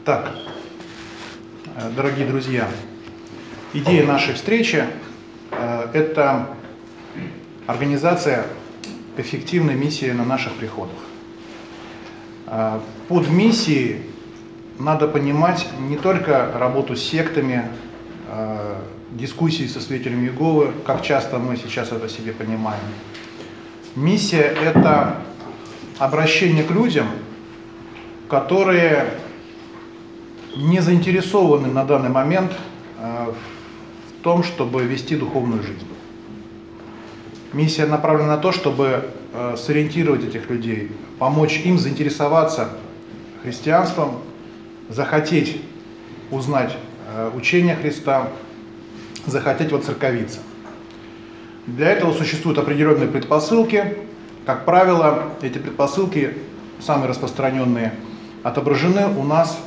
Итак, дорогие друзья, идея нашей встречи – это организация эффективной миссии на наших приходах. Под миссией надо понимать не только работу с сектами, дискуссии со свидетелями Иеговы, как часто мы сейчас это себе понимаем. Миссия – это обращение к людям, которые не заинтересованы на данный момент в том, чтобы вести духовную жизнь. Миссия направлена на то, чтобы сориентировать этих людей, помочь им заинтересоваться христианством, захотеть узнать учение Христа, захотеть воцерковиться. Для этого существуют определенные предпосылки. Как правило, эти предпосылки, самые распространенные, отображены у нас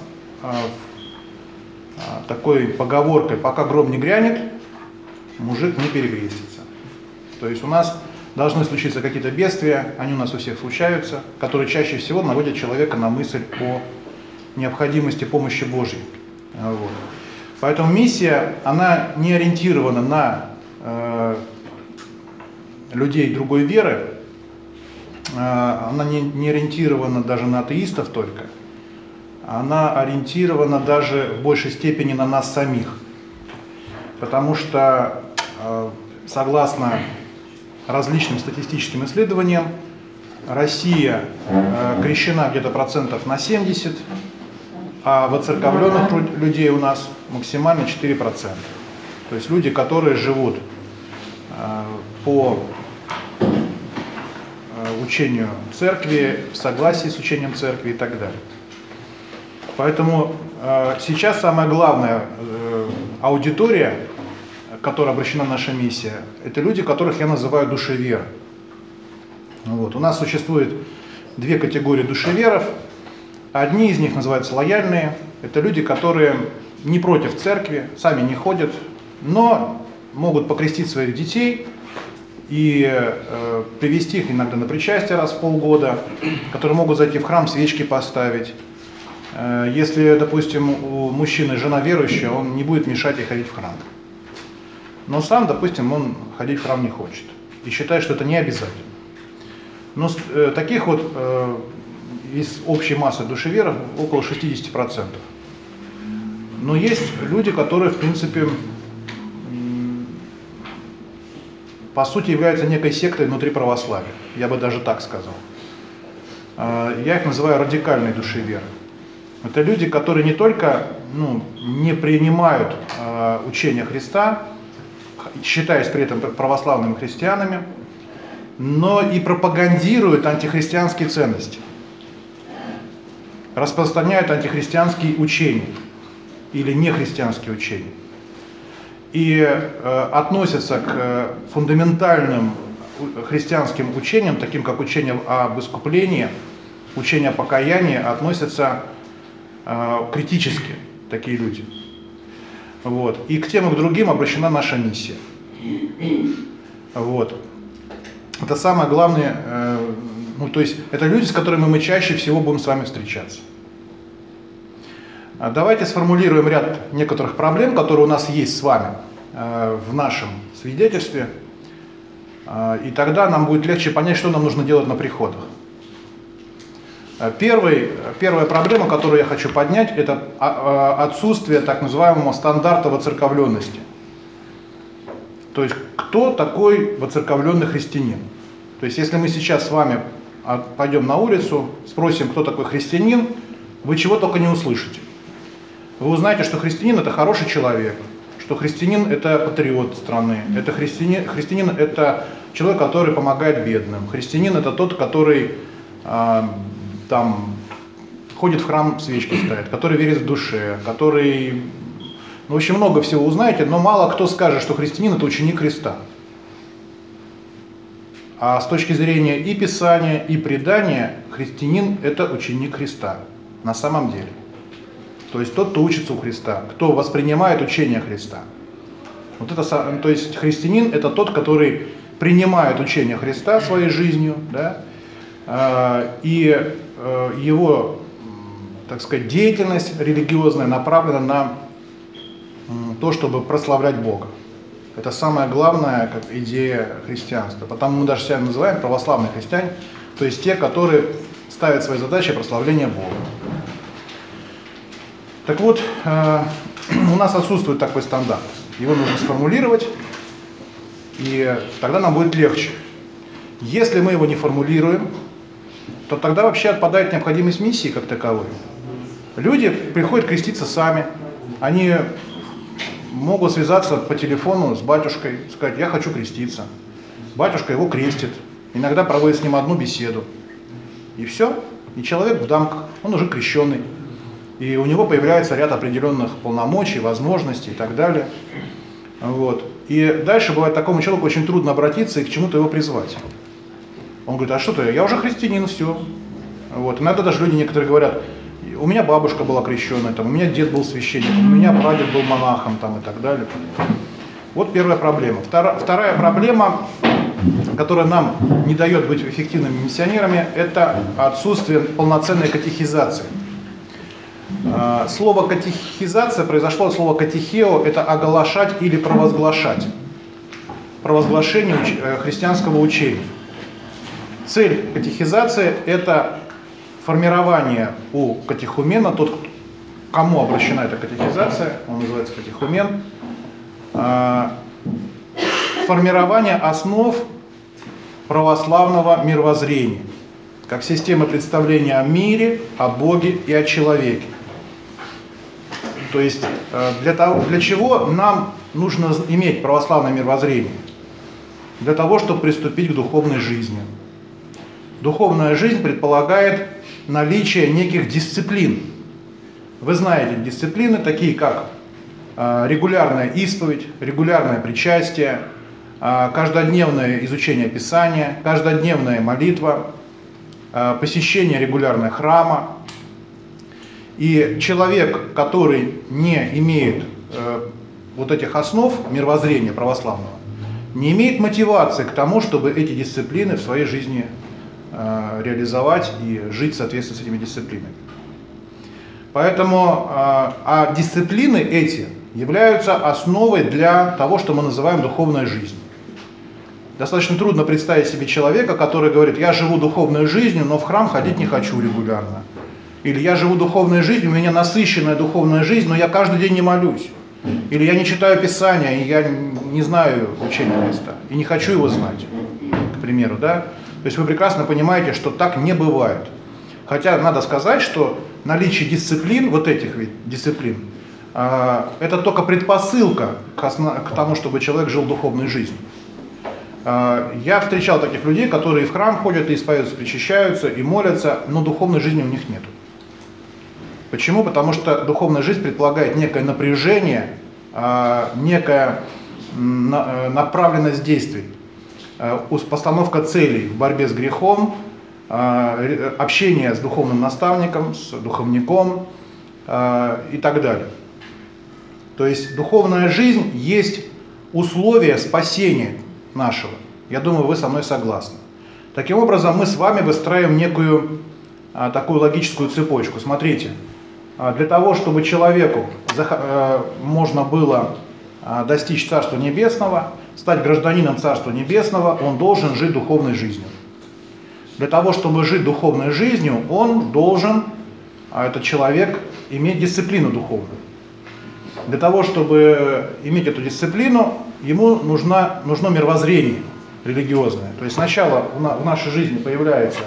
такой поговоркой: пока гром не грянет, мужик не перекрестится. То есть у нас должны случиться какие-то бедствия, они у нас у всех случаются, которые чаще всего наводят человека на мысль о необходимости помощи Божьей. Вот. Поэтому миссия, она не ориентирована на людей другой веры, она не ориентирована даже на атеистов только, она ориентирована даже в большей степени на нас самих. Потому что, согласно различным статистическим исследованиям, Россия крещена где-то процентов на 70%, а воцерковленных людей у нас максимально 4%. То есть люди, которые живут по учению церкви, в согласии с учением церкви и так далее. Поэтому сейчас самая главная аудитория, к которой обращена наша миссия, это люди, которых я называю душеверы. Вот. У нас существует две категории душеверов. Одни из них называются лояльные. Это люди, которые не против церкви, сами не ходят, но могут покрестить своих детей и привести их иногда на причастие раз в полгода, которые могут зайти в храм, свечки поставить. Если, допустим, у мужчины жена верующая, он не будет мешать ей ходить в храм. Но сам, допустим, он ходить в храм не хочет и считает, что это не обязательно. Но таких вот из общей массы душеверов около 60%. Но есть люди, которые, в принципе, по сути являются некой сектой внутри православия. Я бы даже так сказал. Я их называю радикальные душеверы. Это люди, которые не только не принимают учение Христа, считаясь при этом православными христианами, но и пропагандируют антихристианские ценности, распространяют антихристианские учения или нехристианские учения и относятся к фундаментальным христианским учениям, таким как учение об искуплении, учение о покаянии, относятся критически, такие люди. Вот. И к тем и к другим обращена наша миссия. Вот. Это самое главное, то есть это люди, с которыми мы чаще всего будем с вами встречаться. Давайте сформулируем ряд некоторых проблем, которые у нас есть с вами в нашем свидетельстве, и тогда нам будет легче понять, что нам нужно делать на приходах. Первая проблема, которую я хочу поднять, это отсутствие так называемого стандарта воцерковленности. То есть, кто такой воцерковленный христианин? То есть, если мы сейчас с вами пойдем на улицу, спросим, кто такой христианин, вы чего только не услышите. Вы узнаете, что христианин – это хороший человек, что христианин – это патриот страны, это христианин – это человек, который помогает бедным, христианин – это тот, который ходит в храм, свечки ставит, который верит в душе, который... в общем, много всего узнаете, но мало кто скажет, что христианин – это ученик Христа. А с точки зрения и Писания, и предания, христианин – это ученик Христа на самом деле. То есть тот, кто учится у Христа, кто воспринимает учение Христа. То есть христианин – это тот, который принимает учение Христа своей жизнью, да, и его так сказать, деятельность религиозная направлена на то, чтобы прославлять Бога. Это самая главная идея христианства. Потому мы даже себя называем православные христиане, то есть те, которые ставят своей задачей прославление Бога. Так вот, у нас отсутствует такой стандарт. Его нужно сформулировать, и тогда нам будет легче. Если мы его не формулируем, то тогда вообще отпадает необходимость миссии как таковой. Люди приходят креститься сами, они могут связаться по телефону с батюшкой, сказать: я хочу креститься. Батюшка его крестит, иногда проводит с ним одну беседу. И все, и человек в дамках, он уже крещенный. И у него появляется ряд определенных полномочий, возможностей и так далее. Вот. И дальше бывает такому человеку очень трудно обратиться и к чему-то его призвать. Он говорит: а что ты, я уже христианин, все. Вот. Иногда даже люди некоторые говорят: у меня бабушка была крещенная, там, у меня дед был священником, у меня прадед был монахом там, и так далее. Вот первая проблема. Вторая проблема, которая нам не дает быть эффективными миссионерами, это отсутствие полноценной катехизации. Слово катехизация произошло от слова катехео, это оглашать или провозглашать. Провозглашение христианского учения. Цель катехизации – это формирование у катехумена, тот, к кому обращена эта катехизация, он называется катехумен, формирование основ православного мировоззрения, как системы представления о мире, о Боге и о человеке. То есть для чего нам нужно иметь православное мировоззрение? Для того, чтобы приступить к духовной жизни. Духовная жизнь предполагает наличие неких дисциплин. Вы знаете дисциплины, такие как регулярная исповедь, регулярное причастие, каждодневное изучение Писания, каждодневная молитва, посещение регулярного храма. И человек, который не имеет вот этих основ мировоззрения православного, не имеет мотивации к тому, чтобы эти дисциплины в своей жизни реализовать и жить в соответствии с этими дисциплинами. Поэтому дисциплины эти являются основой для того, что мы называем духовной жизнью. Достаточно трудно представить себе человека, который говорит: я живу духовной жизнью, но в храм ходить не хочу регулярно. Или я живу духовной жизнью, у меня насыщенная духовная жизнь, но я каждый день не молюсь. Или я не читаю Писания, и я не знаю учения Христа, и не хочу его знать, к примеру, да? То есть вы прекрасно понимаете, что так не бывает. Хотя надо сказать, что наличие дисциплин, вот этих ведь дисциплин, это только предпосылка к тому, чтобы человек жил духовной жизнью. Я встречал таких людей, которые в храм ходят, и исповедуются, причащаются, и молятся, но духовной жизни у них нет. Почему? Потому что духовная жизнь предполагает некое напряжение, некая направленность действий, постановка целей в борьбе с грехом, общение с духовным наставником, с духовником и так далее. То есть духовная жизнь есть условие спасения нашего. Я думаю, вы со мной согласны. Таким образом, мы с вами выстраиваем некую такую логическую цепочку. Смотрите, для того, чтобы человеку можно было достичь Царства Небесного, стать гражданином Царства Небесного, он должен жить духовной жизнью. Для того, чтобы жить духовной жизнью, он должен, этот человек, иметь дисциплину духовную. Для того, чтобы иметь эту дисциплину, ему нужно мировоззрение религиозное. То есть сначала в нашей жизни появляется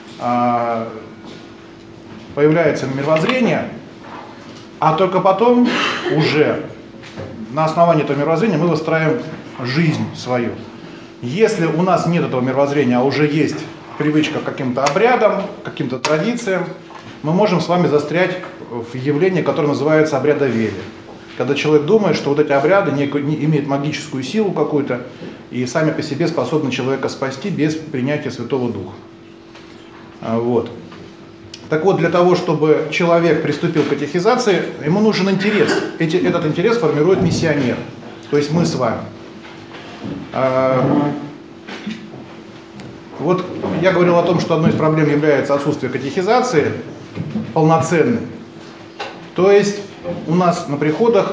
мировоззрение, а только потом уже на основании этого мировоззрения мы выстраиваем жизнь свою. Если у нас нет этого мировоззрения, а уже есть привычка к каким-то обрядам, к каким-то традициям, мы можем с вами застрять в явлении, которое называется обрядоверие. Когда человек думает, что вот эти обряды имеют магическую силу какую-то и сами по себе способны человека спасти без принятия Святого Духа. Вот. Так вот, для того, чтобы человек приступил к катехизации, ему нужен интерес. Этот интерес формирует миссионер, то есть мы с вами. Вот я говорил о том, что одной из проблем является отсутствие катехизации полноценной. То есть у нас на приходах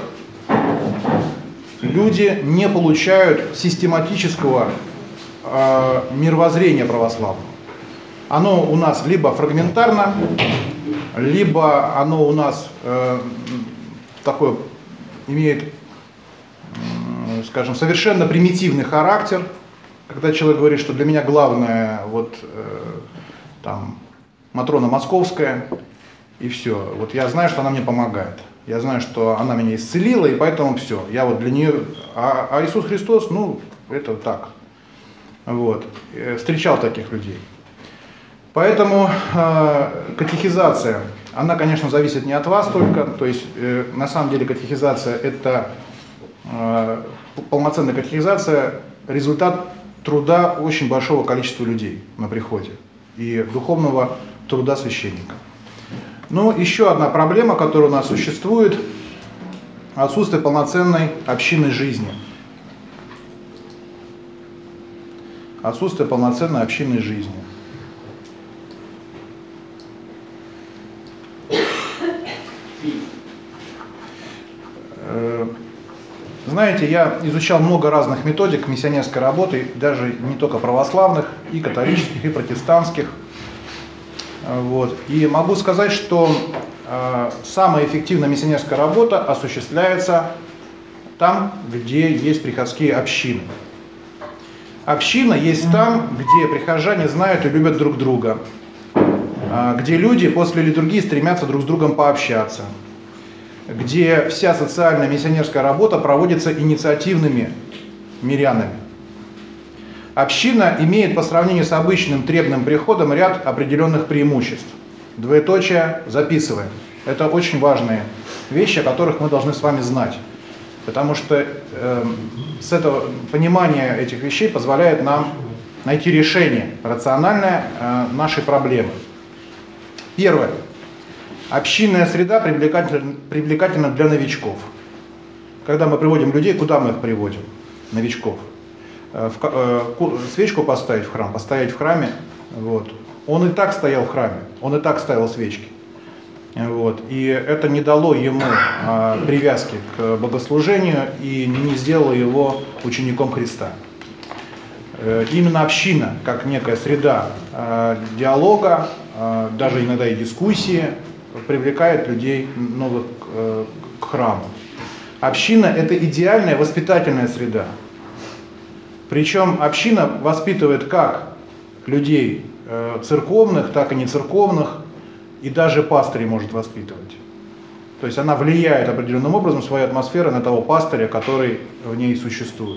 люди не получают систематического мировоззрения православного. Оно у нас либо фрагментарно, либо оно у нас такой имеет, скажем, совершенно примитивный характер, когда человек говорит, что для меня главное вот там Матрона Московская, и все. Вот я знаю, что она мне помогает. Я знаю, что она меня исцелила, и поэтому все. Я вот для нее... А Иисус Христос, ну, это так. Вот. Встречал таких людей. Поэтому катехизация, она, конечно, зависит не от вас только. То есть, на самом деле, катехизация – это полноценная катехизация, результат труда очень большого количества людей на приходе и духовного труда священника. Но еще одна проблема, которая у нас существует – отсутствие полноценной общинной жизни. Отсутствие полноценной общинной жизни. Знаете, я изучал много разных методик миссионерской работы, даже не только православных, и католических, и протестантских. Вот. И могу сказать, что самая эффективная миссионерская работа осуществляется там, где есть приходские общины. Община есть там, где прихожане знают и любят друг друга, где люди после литургии стремятся друг с другом пообщаться, где вся социальная миссионерская работа проводится инициативными мирянами. Община имеет по сравнению с обычным требным приходом ряд определенных преимуществ. Двоеточие записываем. Это очень важные вещи, о которых мы должны с вами знать. Потому что с этого понимания этих вещей позволяет нам найти решение рациональное нашей проблемы. Первое. Общинная среда привлекательна для новичков. Когда мы приводим людей, куда мы их приводим? Новичков. Свечку поставить в храм, постоять в храме. Вот. Он и так стоял в храме, он и так ставил свечки. Вот. И это не дало ему привязки к богослужению и не сделало его учеником Христа. Именно община, как некая среда диалога, даже иногда и дискуссии, привлекает людей новых к храму. Община – это идеальная воспитательная среда. Причем община воспитывает как людей церковных, так и нецерковных, и даже пастырей может воспитывать. То есть она влияет определенным образом своей атмосферой на того пастыря, который в ней существует.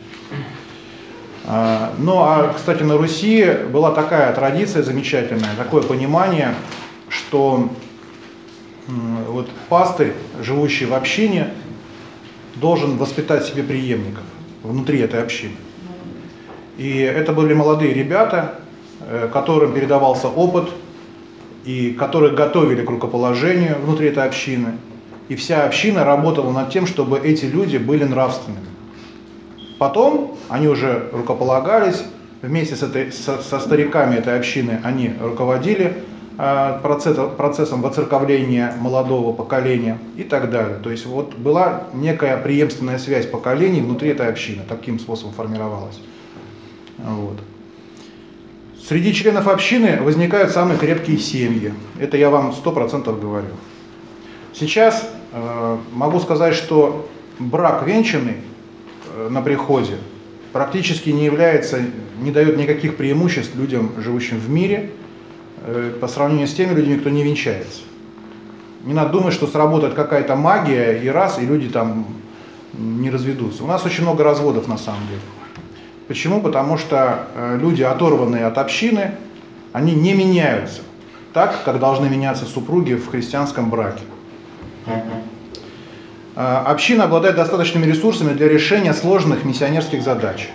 Ну а, кстати, на Руси была такая традиция замечательная, такое понимание, что вот пастырь, живущий в общине, должен воспитать себе преемников внутри этой общины. И это были молодые ребята, которым передавался опыт, и которые готовили к рукоположению внутри этой общины. И вся община работала над тем, чтобы эти люди были нравственными. Потом они уже рукополагались, вместе со стариками этой общины они руководили процессом воцерковления молодого поколения и так далее. То есть вот была некая преемственная связь поколений внутри этой общины, таким способом формировалась. Вот. Среди членов общины возникают самые крепкие семьи. Это я вам 100% говорю. Сейчас могу сказать, что брак венчанный на приходе практически не дает никаких преимуществ людям, живущим в мире, по сравнению с теми людьми, кто не венчается. Не надо думать, что сработает какая-то магия и люди там не разведутся. У нас очень много разводов на самом деле. Почему? Потому что люди, оторванные от общины, они не меняются так, как должны меняться супруги в христианском браке. Община обладает достаточными ресурсами для решения сложных миссионерских задач.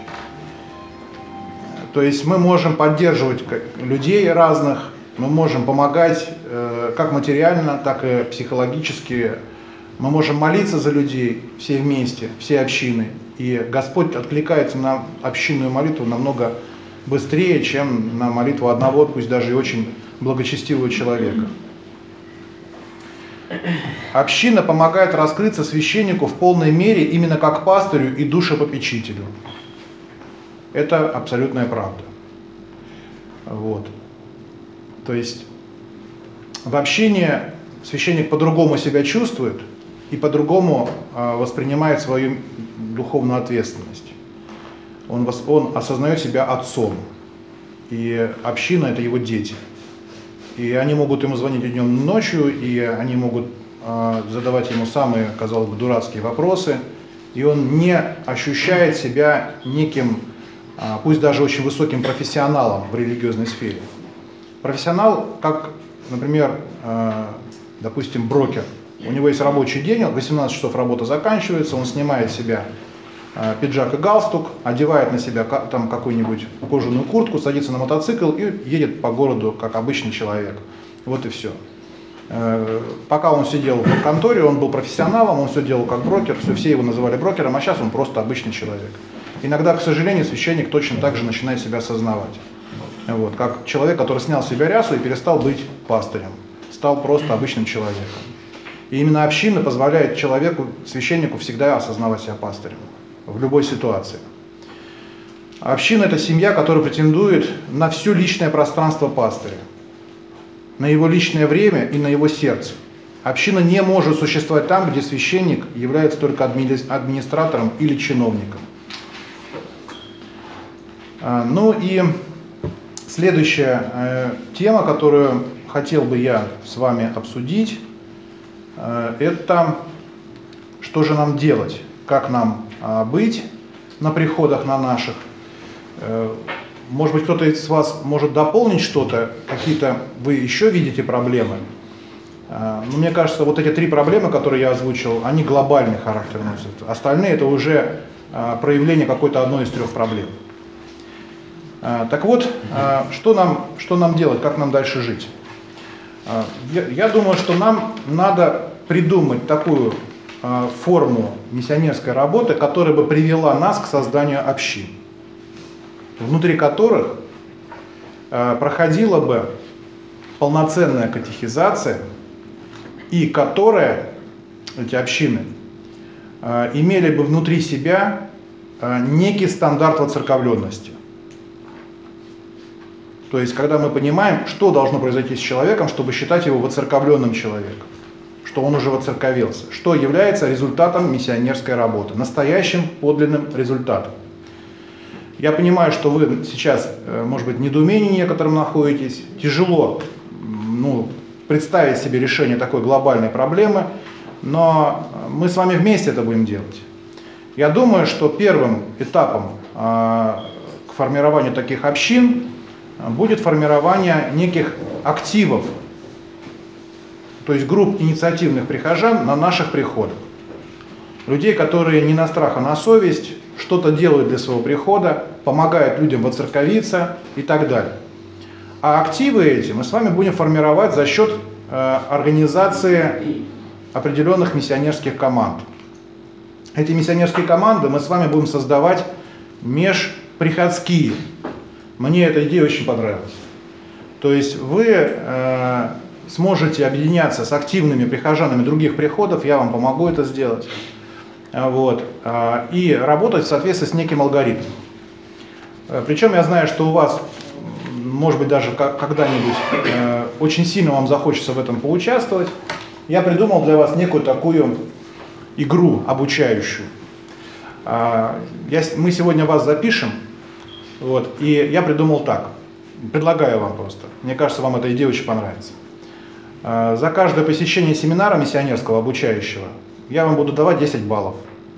То есть мы можем поддерживать людей разных, мы можем помогать как материально, так и психологически. Мы можем молиться за людей все вместе, все общины. И Господь откликается на общинную молитву намного быстрее, чем на молитву одного, пусть даже и очень благочестивого человека. Община помогает раскрыться священнику в полной мере именно как пастырю и душепопечителю. Это абсолютная правда. Вот. То есть в общине священник по-другому себя чувствует и по-другому воспринимает свою духовную ответственность. Он осознает себя отцом. И община – это его дети. И они могут ему звонить днем и ночью, и они могут задавать ему самые, казалось бы, дурацкие вопросы. И он не ощущает себя неким, пусть даже очень высоким профессионалом в религиозной сфере. Профессионал, как, например, допустим, брокер. У него есть рабочий день, 18 часов работа заканчивается, он снимает с себя пиджак и галстук, одевает на себя там какую-нибудь кожаную куртку, садится на мотоцикл и едет по городу как обычный человек. Вот и все. Пока он сидел в конторе, он был профессионалом, он все делал как брокер, все его называли брокером, а сейчас он просто обычный человек. Иногда, к сожалению, священник точно так же начинает себя осознавать. Вот, как человек, который снял с себя рясу и перестал быть пастырем, стал просто обычным человеком. И именно община позволяет человеку, священнику, всегда осознавать себя пастырем в любой ситуации. Община – это семья, которая претендует на все личное пространство пастыря, на его личное время и на его сердце. Община не может существовать там, где священник является только администратором или чиновником. Ну и следующая тема, которую хотел бы я с вами обсудить, это что же нам делать, как нам быть на приходах на наших. Может быть, кто-то из вас может дополнить что-то, какие-то вы еще видите проблемы. Но мне кажется, вот эти 3 проблемы, которые я озвучил, они глобальный характер носят. Остальные это уже проявление какой-то одной из 3 проблем. Так вот, что нам делать, как нам дальше жить? Я думаю, что нам надо придумать такую форму миссионерской работы, которая бы привела нас к созданию общин, внутри которых проходила бы полноценная катехизация, и которые, эти общины, имели бы внутри себя некий стандарт воцерковленности. То есть, когда мы понимаем, что должно произойти с человеком, чтобы считать его воцерковленным человеком, что он уже воцерковился, что является результатом миссионерской работы, настоящим подлинным результатом. Я понимаю, что вы сейчас, может быть, в недоумении некоторым находитесь, тяжело представить себе решение такой глобальной проблемы, но мы с вами вместе это будем делать. Я думаю, что первым этапом к формированию таких общин будет формирование неких активов, то есть групп инициативных прихожан на наших приходах. Людей, которые не на страх, а на совесть, что-то делают для своего прихода, помогают людям воцерковиться и так далее. А активы эти мы с вами будем формировать за счет организации определенных миссионерских команд. Эти миссионерские команды мы с вами будем создавать межприходские. Мне эта идея очень понравилась. То есть вы сможете объединяться с активными прихожанами других приходов, я вам помогу это сделать, и работать в соответствии с неким алгоритмом. Причем я знаю, что у вас, может быть, даже когда-нибудь очень сильно вам захочется в этом поучаствовать. Я придумал для вас некую такую игру обучающую. Мы сегодня вас запишем, и я придумал так, предлагаю вам просто, мне кажется, вам эта идея очень понравится. За каждое посещение семинара миссионерского обучающего я вам буду давать 10 баллов.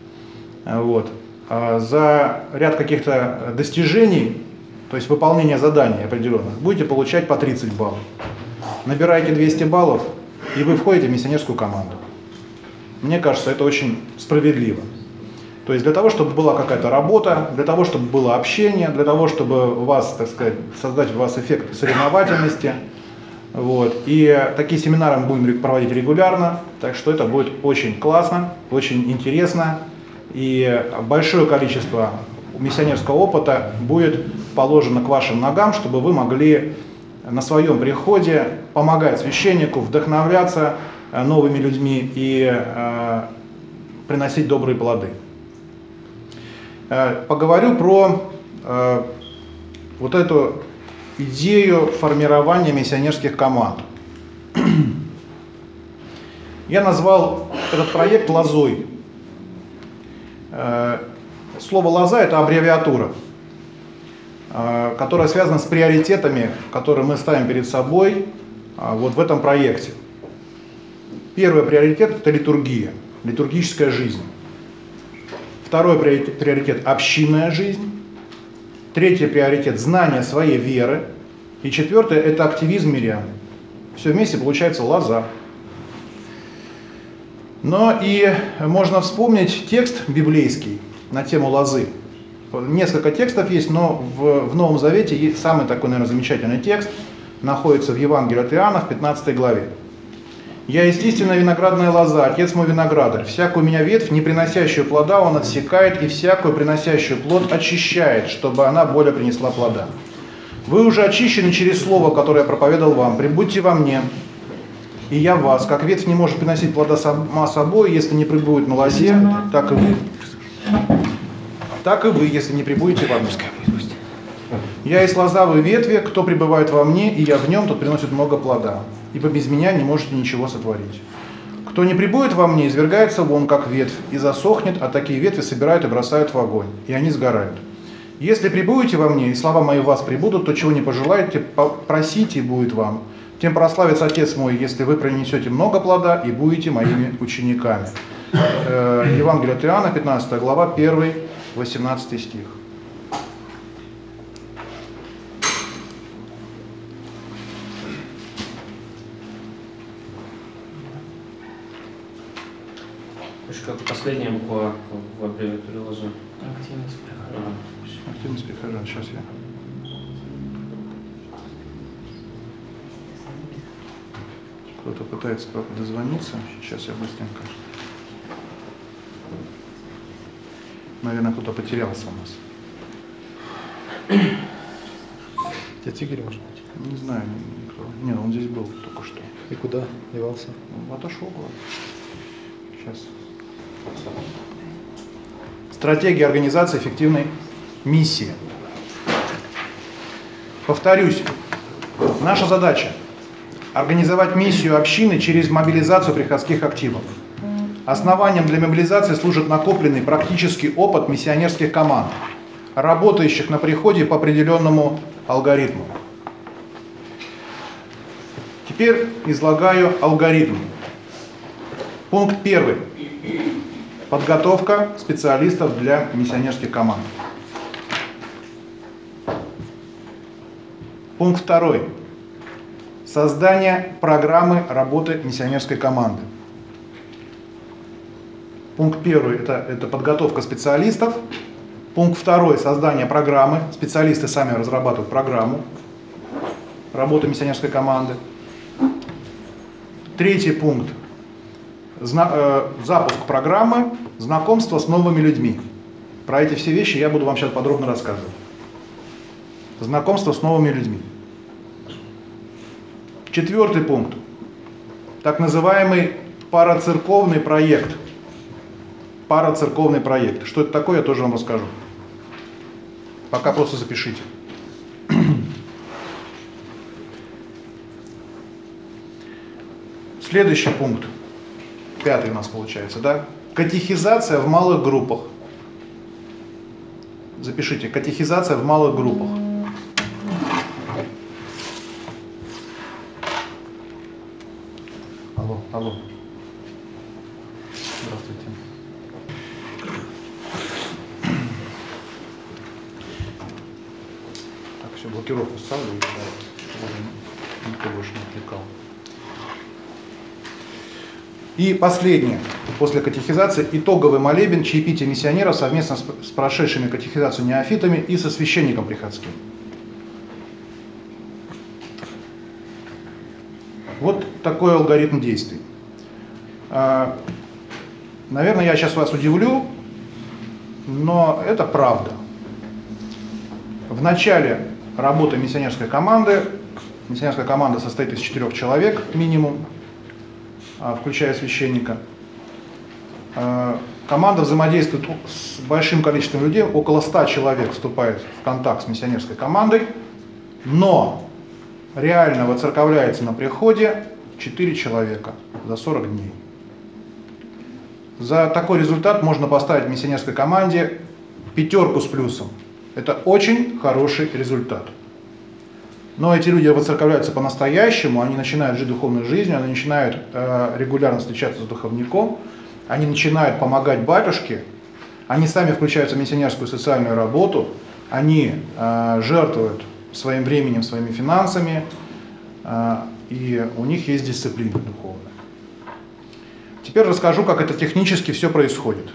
За ряд каких-то достижений, то есть выполнение заданий определенных, будете получать по 30 баллов. Набираете 200 баллов, и вы входите в миссионерскую команду. Мне кажется, это очень справедливо. То есть для того, чтобы была какая-то работа, для того, чтобы было общение, для того, чтобы у вас, так сказать, создать у вас эффект соревновательности. И такие семинары мы будем проводить регулярно, так что это будет очень классно, очень интересно, и большое количество миссионерского опыта будет положено к вашим ногам, чтобы вы могли на своем приходе помогать священнику вдохновляться новыми людьми и приносить добрые плоды. Поговорю про вот эту идею формирования миссионерских команд. Я назвал этот проект «Лозой». Слово «лоза» — это аббревиатура, которая связана с приоритетами, которые мы ставим перед собой вот в этом проекте. Первый приоритет — это литургия, литургическая жизнь. Второй приоритет — общинная жизнь. Третий приоритет — знание своей веры. И четвертый — это активизм мирян. Все вместе получается лоза. Но и можно вспомнить текст библейский на тему лозы. Несколько текстов есть, но в Новом Завете есть самый такой, наверное, замечательный текст. Находится в Евангелии от Иоанна в 15 главе. «Я естественная виноградная лоза, отец мой виноградарь. Всякую меня ветвь, не приносящую плода, он отсекает, и всякую приносящую плод очищает, чтобы она более принесла плода. Вы уже очищены через слово, которое я проповедовал вам. Прибудьте во мне, и я в вас. Как ветвь не может приносить плода сама собой, если не пребудет на лозе, так и вы. Так и вы, если не пребудете во мне. Я есть лоза, вы ветви, кто пребывает во мне, и я в нем, тот приносит много плода. Ибо без меня не можете ничего сотворить. Кто не пребудет во мне, извергается вон, как ветвь, и засохнет, а такие ветви собирают и бросают в огонь, и они сгорают. Если пребудете во мне, и слова мои в вас пребудут, то чего не пожелаете, просите, и будет вам. Тем прославится Отец мой, если вы принесете много плода и будете моими учениками». Евангелие от Иоанна, 15 глава, 1-18 стих. Как последняя буква в аббревиатуре лозы. Активность прихожан. Активность прихожан. Сейчас я. Кто-то пытается дозвониться. Сейчас я быстренько. Наверное, кто-то потерялся у нас. Отец Игорь, может быть? Не знаю, никто. Нет, он здесь был только что. И куда девался? Он отошел куда-то. Сейчас. Стратегия организации эффективной миссии. Повторюсь, наша задача – организовать миссию общины через мобилизацию приходских активов. Основанием для мобилизации служит накопленный практический опыт миссионерских команд, работающих на приходе по определенному алгоритму. Теперь излагаю алгоритм. Пункт 1. Подготовка специалистов для миссионерских команд. Пункт 2. Создание программы работы миссионерской команды. Пункт 1 это подготовка специалистов. Пункт 2 создание программы. Специалисты сами разрабатывают программу работы миссионерской команды. 3 пункт. Запуск программы, знакомство с новыми людьми. Про эти все вещи я буду вам сейчас подробно рассказывать. Знакомство с новыми людьми. 4 пункт. Так называемый парацерковный проект. Парацерковный проект. Что это такое, я тоже вам расскажу. Пока просто запишите. Следующий пункт. 5 у нас получается, да? Катехизация в малых группах. Запишите. Катехизация в малых группах. Алло. Здравствуйте. Так, все, блокировку ставлю, чтобы никто больше не отвлекал. И последнее, после катехизации, итоговый молебен, чаепитие миссионеров совместно с прошедшими катехизацию неофитами и со священником приходским. Вот такой алгоритм действий. Наверное, я сейчас вас удивлю, но это правда. В начале работы миссионерской команды Миссионерская команда состоит из 4 человек минимум, включая священника. Команда взаимодействует с большим количеством людей, около 100 человек вступает в контакт с миссионерской командой, но реально воцерковляется на приходе 4 человека за 40 дней. За такой результат можно поставить миссионерской команде 5 с плюсом. Это очень хороший результат. Но эти люди воцерковляются по-настоящему, они начинают жить духовной жизнью, они начинают регулярно встречаться с духовником, они начинают помогать батюшке, они сами включаются в миссионерскую социальную работу, они жертвуют своим временем, своими финансами, и у них есть дисциплина духовная. Теперь расскажу, как это технически все происходит.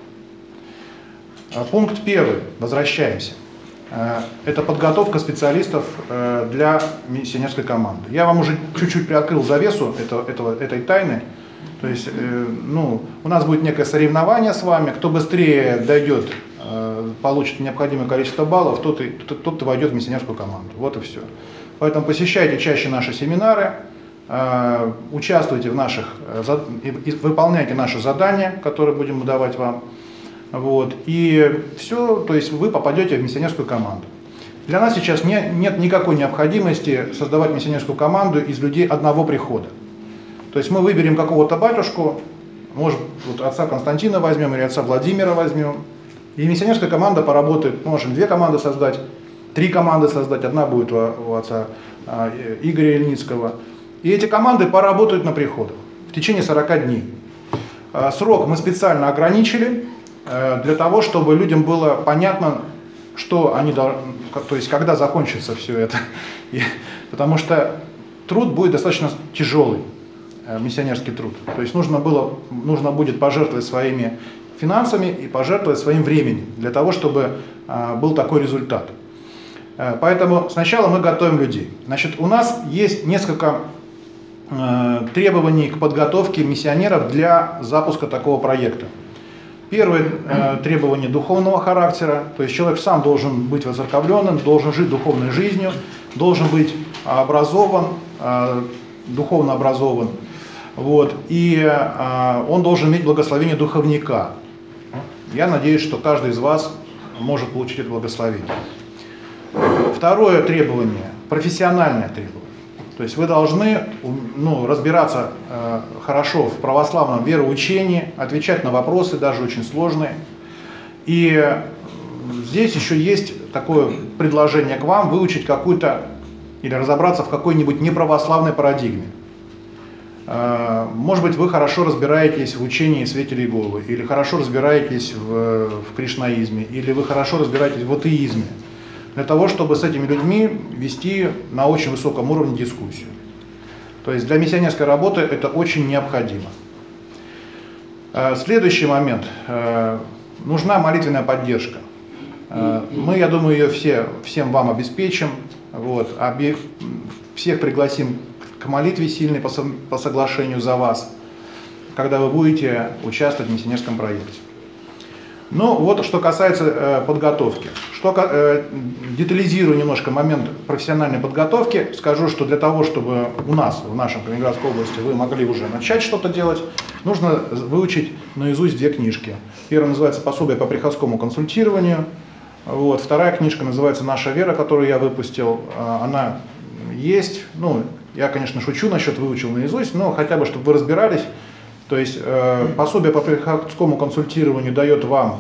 Пункт 1. Возвращаемся. Это подготовка специалистов для миссионерской команды. Я вам уже чуть-чуть приоткрыл завесу этой тайны. То есть, у нас будет некое соревнование с вами. Кто быстрее дойдет, получит необходимое количество баллов, тот и войдет в миссионерскую команду. Вот и все. Поэтому посещайте чаще наши семинары, участвуйте в наших, выполняйте наши задания, которые будем давать вам. Вот. И все, то есть вы попадете в миссионерскую команду. Для нас сейчас нет никакой необходимости создавать миссионерскую команду из людей одного прихода. То есть мы выберем какого-то батюшку, может, вот отца Константина возьмем или отца Владимира возьмем, и миссионерская команда поработает, можем 2 команды создать, 3 команды создать, одна будет у отца Игоря Ильницкого. И эти команды поработают на приходах в течение 40 дней. Срок мы специально ограничили для того, чтобы людям было понятно, что они должны, то есть когда закончится все это. Потому что труд будет достаточно тяжелый. Миссионерский труд. То есть нужно будет пожертвовать своими финансами и пожертвовать своим временем для того, чтобы был такой результат. Поэтому сначала мы готовим людей. Значит, у нас есть несколько требований к подготовке миссионеров для запуска такого проекта. Первое требование духовного характера, то есть человек сам должен быть воцерковленным, должен жить духовной жизнью, должен быть образован, духовно образован. Вот, и он должен иметь благословение духовника. Я надеюсь, что каждый из вас может получить это благословение. Второе требование – профессиональное требование. То есть вы должны разбираться хорошо в православном вероучении, отвечать на вопросы, даже очень сложные. И здесь еще есть такое предложение к вам – выучить какую-то или разобраться в какой-нибудь неправославной парадигме. Может быть, вы хорошо разбираетесь в учении святителей Иеговы, или хорошо разбираетесь в кришнаизме, или вы хорошо разбираетесь в атеизме, для того, чтобы с этими людьми вести на очень высоком уровне дискуссию. То есть для миссионерской работы это очень необходимо. Следующий момент. Нужна молитвенная поддержка. Мы, я думаю, ее всем вам обеспечим. Вот, всех пригласим к молитве сильной по соглашению за вас, когда вы будете участвовать в миссионерском проекте. Ну вот, что касается подготовки. Детализирую немножко момент профессиональной подготовки. Скажу, что для того, чтобы у нас, в нашей Калининградской области, вы могли уже начать что-то делать, нужно выучить наизусть 2 книжки. Первая называется «Пособие по приходскому консультированию». Вот. Вторая книжка называется «Наша вера», которую я выпустил. Она есть. Я, конечно, шучу насчет выучил наизусть, но хотя бы, чтобы вы разбирались. То есть пособие по приходскому консультированию дает вам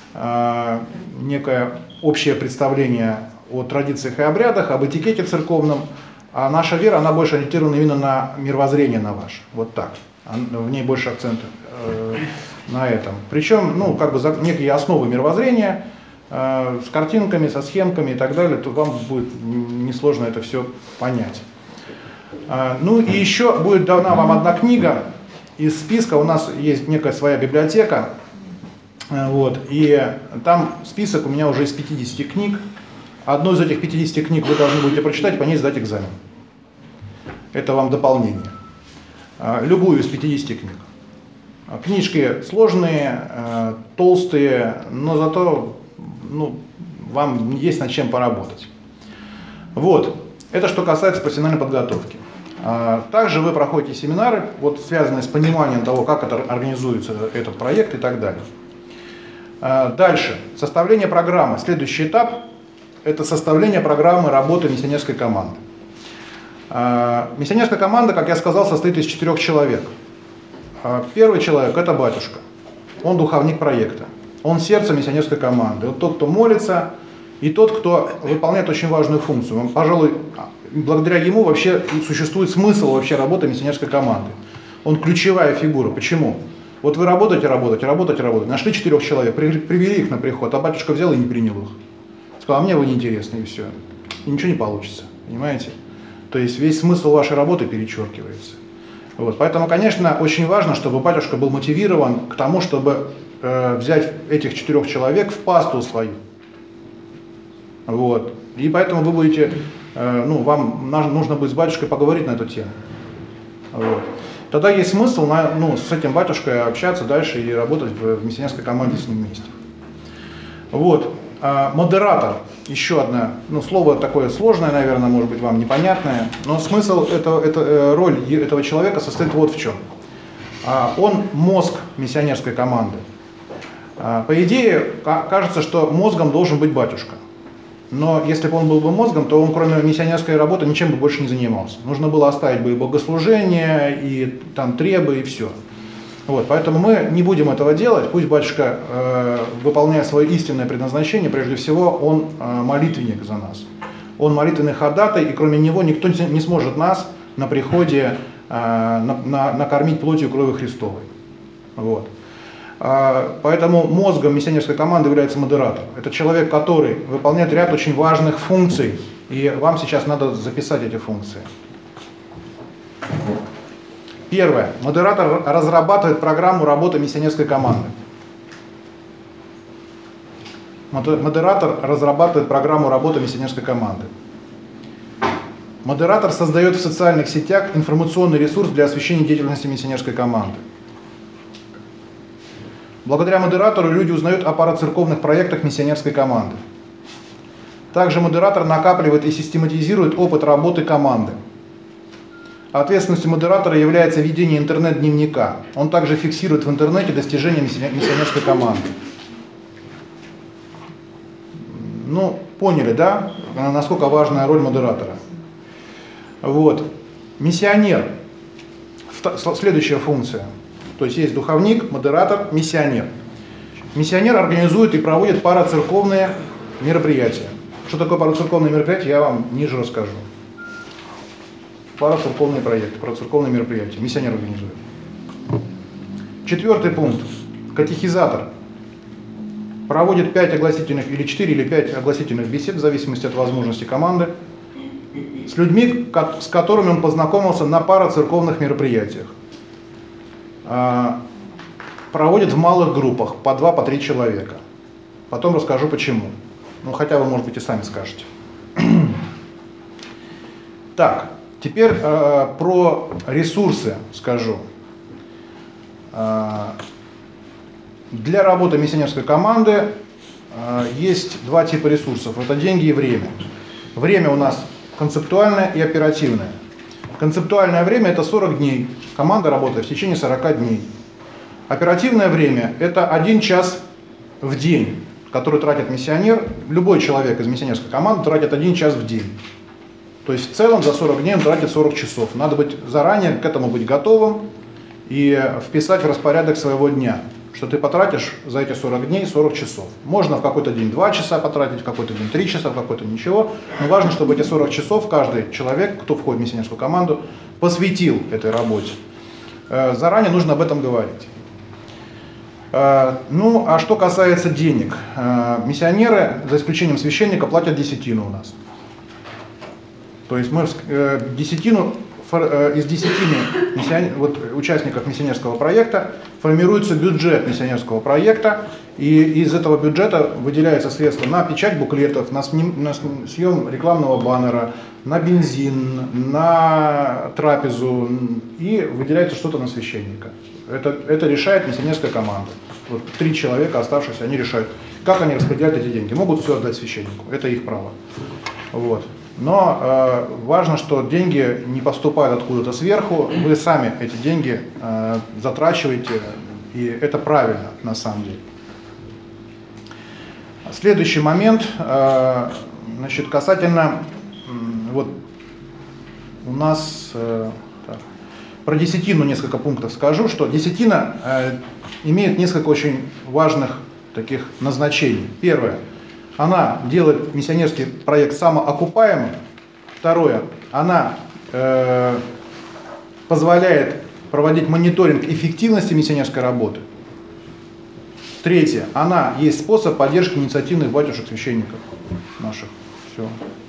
некое общее представление о традициях и обрядах, об этикете церковном, а наша вера, она больше ориентирована именно на мировоззрение на ваше. Вот так. В ней больше акцент на этом. Причем, некие основы мировоззрения с картинками, со схемками и так далее, то вам будет несложно это все понять. И еще будет дана вам одна книга из списка. У нас есть некая своя библиотека, вот, и там список у меня уже из 50 книг. Одну из этих 50 книг вы должны будете прочитать, по ней сдать экзамен. Это вам дополнение. Любую из 50 книг. Книжки сложные, толстые, но зато вам есть над чем поработать. Вот. Это что касается профессиональной подготовки. Также вы проходите семинары, вот, связанные с пониманием того, как это организуется этот проект и так далее. Дальше. Составление программы. Следующий этап – это составление программы работы миссионерской команды. Миссионерская команда, как я сказал, состоит из 4 человек. Первый человек – это батюшка. Он духовник проекта. Он сердце миссионерской команды. Он тот, кто молится, и тот, кто выполняет очень важную функцию. Он, пожалуй, благодаря ему вообще существует смысл вообще работы миссионерской команды. Он ключевая фигура. Почему? Вот вы работаете. Нашли 4 человек, привели их на приход, а батюшка взял и не принял их. Сказал, а мне вы неинтересны, и все. И ничего не получится. Понимаете? То есть весь смысл вашей работы перечеркивается. Вот. Поэтому, конечно, очень важно, чтобы батюшка был мотивирован к тому, чтобы взять этих 4 человек в пасту свою. Вот. И поэтому вы будете, вам нужно будет с батюшкой поговорить на эту тему. Вот. Тогда есть смысл с этим батюшкой общаться дальше и работать в миссионерской команде с ним вместе. Вот. Модератор. Еще одно, слово такое сложное, наверное, может быть вам непонятное, но смысл, роль этого человека состоит вот в чем. Он мозг миссионерской команды. По идее, кажется, что мозгом должен быть батюшка. Но если бы он был бы мозгом, то он кроме миссионерской работы ничем бы больше не занимался. Нужно было оставить бы и богослужение, и там требы, и все. Вот, поэтому мы не будем этого делать. Пусть батюшка, выполняя свое истинное предназначение, прежде всего, он молитвенник за нас. Он молитвенный ходатай, и кроме него никто не сможет нас на приходе накормить плотью и кровью Христовой. Вот. Поэтому мозгом миссионерской команды является модератор. Это человек, который выполняет ряд очень важных функций, и вам сейчас надо записать эти функции. Первое. Модератор разрабатывает программу работы миссионерской команды. Модератор разрабатывает программу работы миссионерской команды. Модератор создает в социальных сетях информационный ресурс для освещения деятельности миссионерской команды. Благодаря модератору люди узнают о парацерковных проектах миссионерской команды. Также модератор накапливает и систематизирует опыт работы команды. Ответственностью модератора является ведение интернет-дневника. Он также фиксирует в интернете достижения миссионерской команды. Поняли, да, насколько важная роль модератора? Вот. Миссионер. Следующая функция. То есть есть духовник, модератор, миссионер. Миссионер организует и проводит парацерковные мероприятия. Что такое парацерковные мероприятия, я вам ниже расскажу. Парацерковные проекты, парацерковные мероприятия. Миссионер организует. 4 пункт. Катехизатор. Проводит 5 огласительных, или 4 или 5 огласительных бесед, в зависимости от возможности команды, с людьми, с которыми он познакомился на парацерковных мероприятиях. Проводит в малых группах, по 2, по 3 человека. Потом расскажу почему. Хотя вы, может быть, и сами скажете. Так, теперь про ресурсы скажу. Для работы миссионерской команды есть 2 типа ресурсов. Это деньги и время. Время у нас концептуальное и оперативное. Концептуальное время – это 40 дней. Команда работает в течение 40 дней. Оперативное время – это 1 час в день, который тратит миссионер. Любой человек из миссионерской команды тратит 1 час в день. То есть в целом за 40 дней он тратит 40 часов. Надо быть заранее к этому быть готовым и вписать в распорядок своего дня, что ты потратишь за эти 40 дней 40 часов. Можно в какой-то день 2 часа потратить, в какой-то день 3 часа, в какой-то ничего. Но важно, чтобы эти 40 часов каждый человек, кто входит в миссионерскую команду, посвятил этой работе. Заранее нужно об этом говорить. А что касается денег. Миссионеры, за исключением священника, платят десятину у нас. То есть мы десятину, из десятины участников миссионерского проекта формируется бюджет миссионерского проекта, и из этого бюджета выделяются средства на печать буклетов, на съем рекламного баннера, на бензин, на трапезу, и выделяется что-то на священника. Это решает миссионерская команда. 3 человека оставшиеся, они решают, как они распределяют эти деньги. Могут все отдать священнику, это их право. Вот. Но важно, что деньги не поступают откуда-то сверху, вы сами эти деньги затрачиваете, и это правильно на самом деле. Следующий момент, значит, касательно, вот у нас, так, про десятину несколько пунктов скажу, что десятина имеет несколько очень важных таких назначений. Первое, она делает миссионерский проект самоокупаемым. Второе, она позволяет проводить мониторинг эффективности миссионерской работы. Третье, она есть способ поддержки инициативных батюшек, священников наших. Все.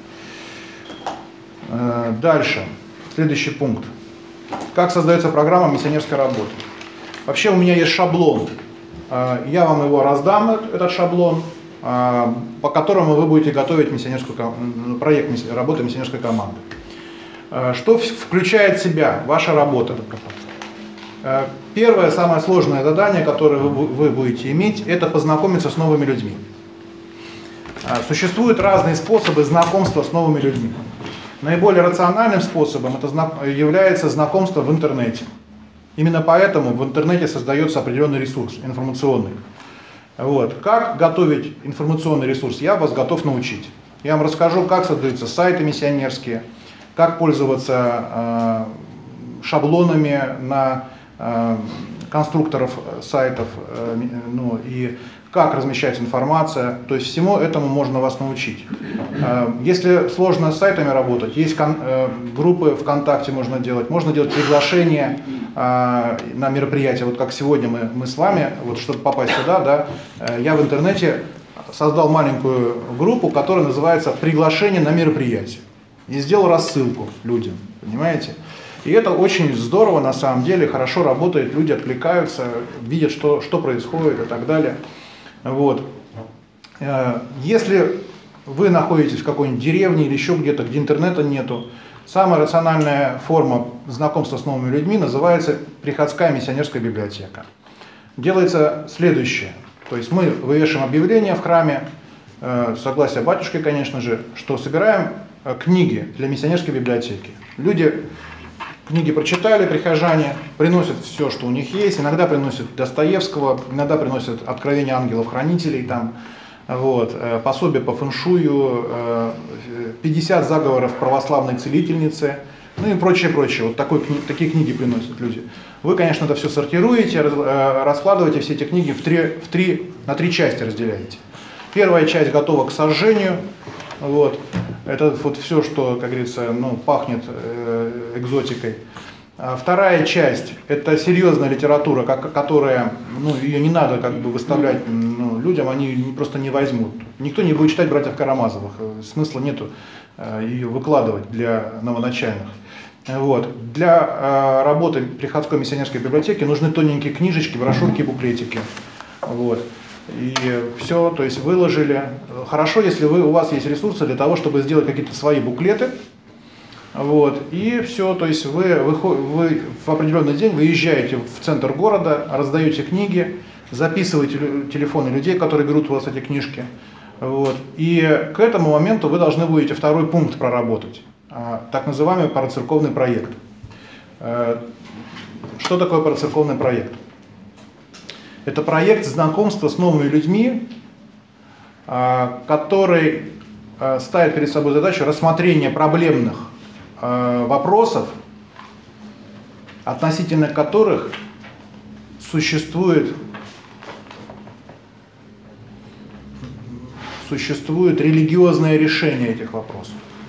Дальше, следующий пункт. Как создается программа миссионерской работы? Вообще у меня есть шаблон. Я вам его раздам, этот шаблон, по которому вы будете готовить проект работы миссионерской команды. Что включает в себя ваша работа? Первое, самое сложное задание, которое вы будете иметь, это познакомиться с новыми людьми. Существуют разные способы знакомства с новыми людьми. Наиболее рациональным способом это является знакомство в интернете. Именно поэтому в интернете создается определенный ресурс информационный. Вот. Как готовить информационный ресурс, я вас готов научить. Я вам расскажу, как создаются сайты миссионерские, как пользоваться шаблонами на конструкторов сайтов, ну, и как размещается информация. То есть всему этому можно вас научить. Если сложно с сайтами работать, есть группы ВКонтакте можно делать приглашения на мероприятия. Вот как сегодня мы с вами, вот чтобы попасть сюда, да, я в интернете создал маленькую группу, которая называется «Приглашение на мероприятие». И сделал рассылку людям, понимаете? И это очень здорово, на самом деле, хорошо работает, люди откликаются, видят, что происходит и так далее. Вот. Если вы находитесь в какой-нибудь деревне или еще где-то, где интернета нету, самая рациональная форма знакомства с новыми людьми называется приходская миссионерская библиотека. Делается следующее. То есть мы вывешиваем объявление в храме, согласие батюшки, конечно же, что собираем книги для миссионерской библиотеки. Люди книги прочитали, прихожане, приносят все, что у них есть, иногда приносят Достоевского, иногда приносят «Откровения ангелов-хранителей», там, вот, пособие по фэншую, 50 заговоров православной целительницы, ну и прочее. Вот такие книги приносят люди. Вы, конечно, это все сортируете, раскладываете все эти книги на три части разделяете. Первая часть готова к сожжению. Вот. Это вот все, что, как говорится, ну, пахнет экзотикой. Вторая часть – это серьезная литература, которая, ну, ее не надо как бы выставлять, ну, людям, они просто не возьмут. Никто не будет читать «Братьев Карамазовых», смысла нету ее выкладывать для новоначальных. Вот. Для работы приходской миссионерской библиотеки нужны тоненькие книжечки, брошюрки, буклетики. Вот. И все, то есть выложили. Хорошо, если у вас есть ресурсы для того, чтобы сделать какие-то свои буклеты. Вот, и все, то есть вы в определенный день выезжаете в центр города, раздаете книги, записываете телефоны людей, которые берут у вас эти книжки. Вот, и к этому моменту вы должны будете второй пункт проработать, так называемый парацерковный проект. Что такое парацерковный проект? Это проект знакомства с новыми людьми, который ставит перед собой задачу рассмотрения проблемных вопросов, относительно которых существует религиозное решение этих вопросов.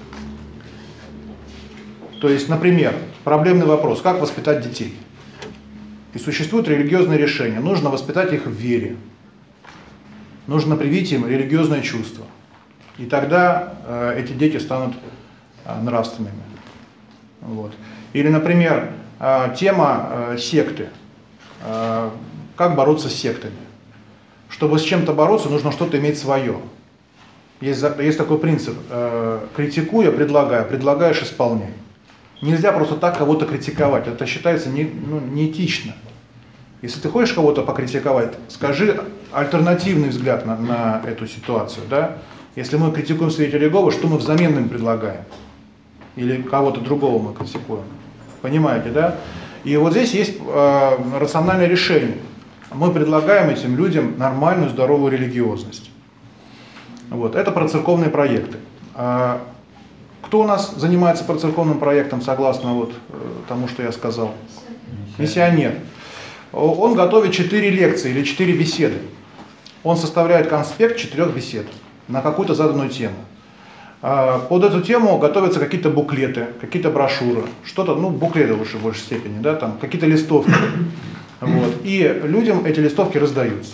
То есть, например, проблемный вопрос: как воспитать детей? И существует религиозное решение. Нужно воспитать их в вере. Нужно привить им религиозное чувство. И тогда эти дети станут нравственными. Вот. Или, например, тема секты. Как бороться с сектами? Чтобы с чем-то бороться, нужно что-то иметь свое. Есть такой принцип: критикуя, предлагаешь, исполняй. Нельзя просто так кого-то критиковать. Это считается неэтично. Если ты хочешь кого-то покритиковать, скажи альтернативный взгляд на эту ситуацию. Да? Если мы критикуем свидетеля Иеговы, что мы взамен им предлагаем? Или кого-то другого мы критикуем? Понимаете, да? И вот здесь есть рациональное решение. Мы предлагаем этим людям нормальную, здоровую религиозность. Вот. Это про церковные проекты. Кто у нас занимается про церковным проектом, согласно вот тому, что я сказал? Миссионер. Он готовит 4 лекции или 4 беседы. Он составляет конспект 4 бесед на какую-то заданную тему. Под эту тему готовятся какие-то буклеты, какие-то брошюры, что-то, ну, буклеты лучше в большей степени, да, там какие-то листовки. Вот. И людям эти листовки раздаются.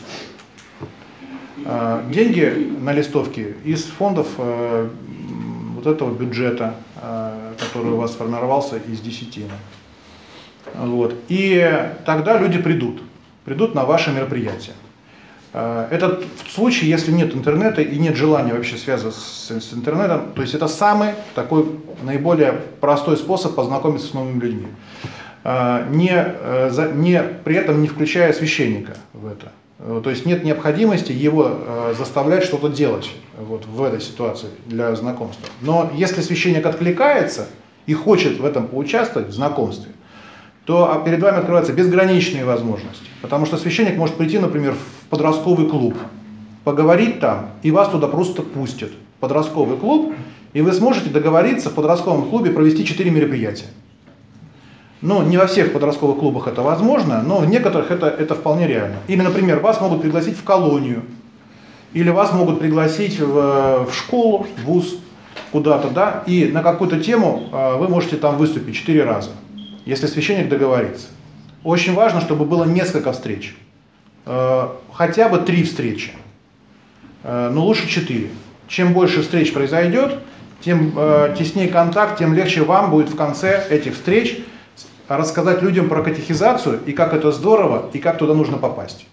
Деньги на листовки из фондов вот этого бюджета, который у вас сформировался из десятины. Вот. И тогда люди придут на ваше мероприятие. Это в случае, если нет интернета и нет желания вообще связываться с интернетом, то есть это самый такой наиболее простой способ познакомиться с новыми людьми, при этом не включая священника в это. То есть нет необходимости его заставлять что-то делать вот в этой ситуации для знакомства. Но если священник откликается и хочет в этом поучаствовать, в знакомстве, то перед вами открываются безграничные возможности. Потому что священник может прийти, например, в подростковый клуб, поговорить там, и вас туда просто пустят. Подростковый клуб, и вы сможете договориться в подростковом клубе провести 4 мероприятия. Ну, не во всех подростковых клубах это возможно, но в некоторых это вполне реально. Или, например, вас могут пригласить в колонию, или вас могут пригласить в школу, в вуз, куда-то, да, и на какую-то тему вы можете там выступить 4 раза, если священник договорится. Очень важно, чтобы было несколько встреч, хотя бы 3 встречи, но лучше 4. Чем больше встреч произойдет, тем теснее контакт, тем легче вам будет в конце этих встреч рассказать людям про катехизацию и как это здорово, и как туда нужно попасть.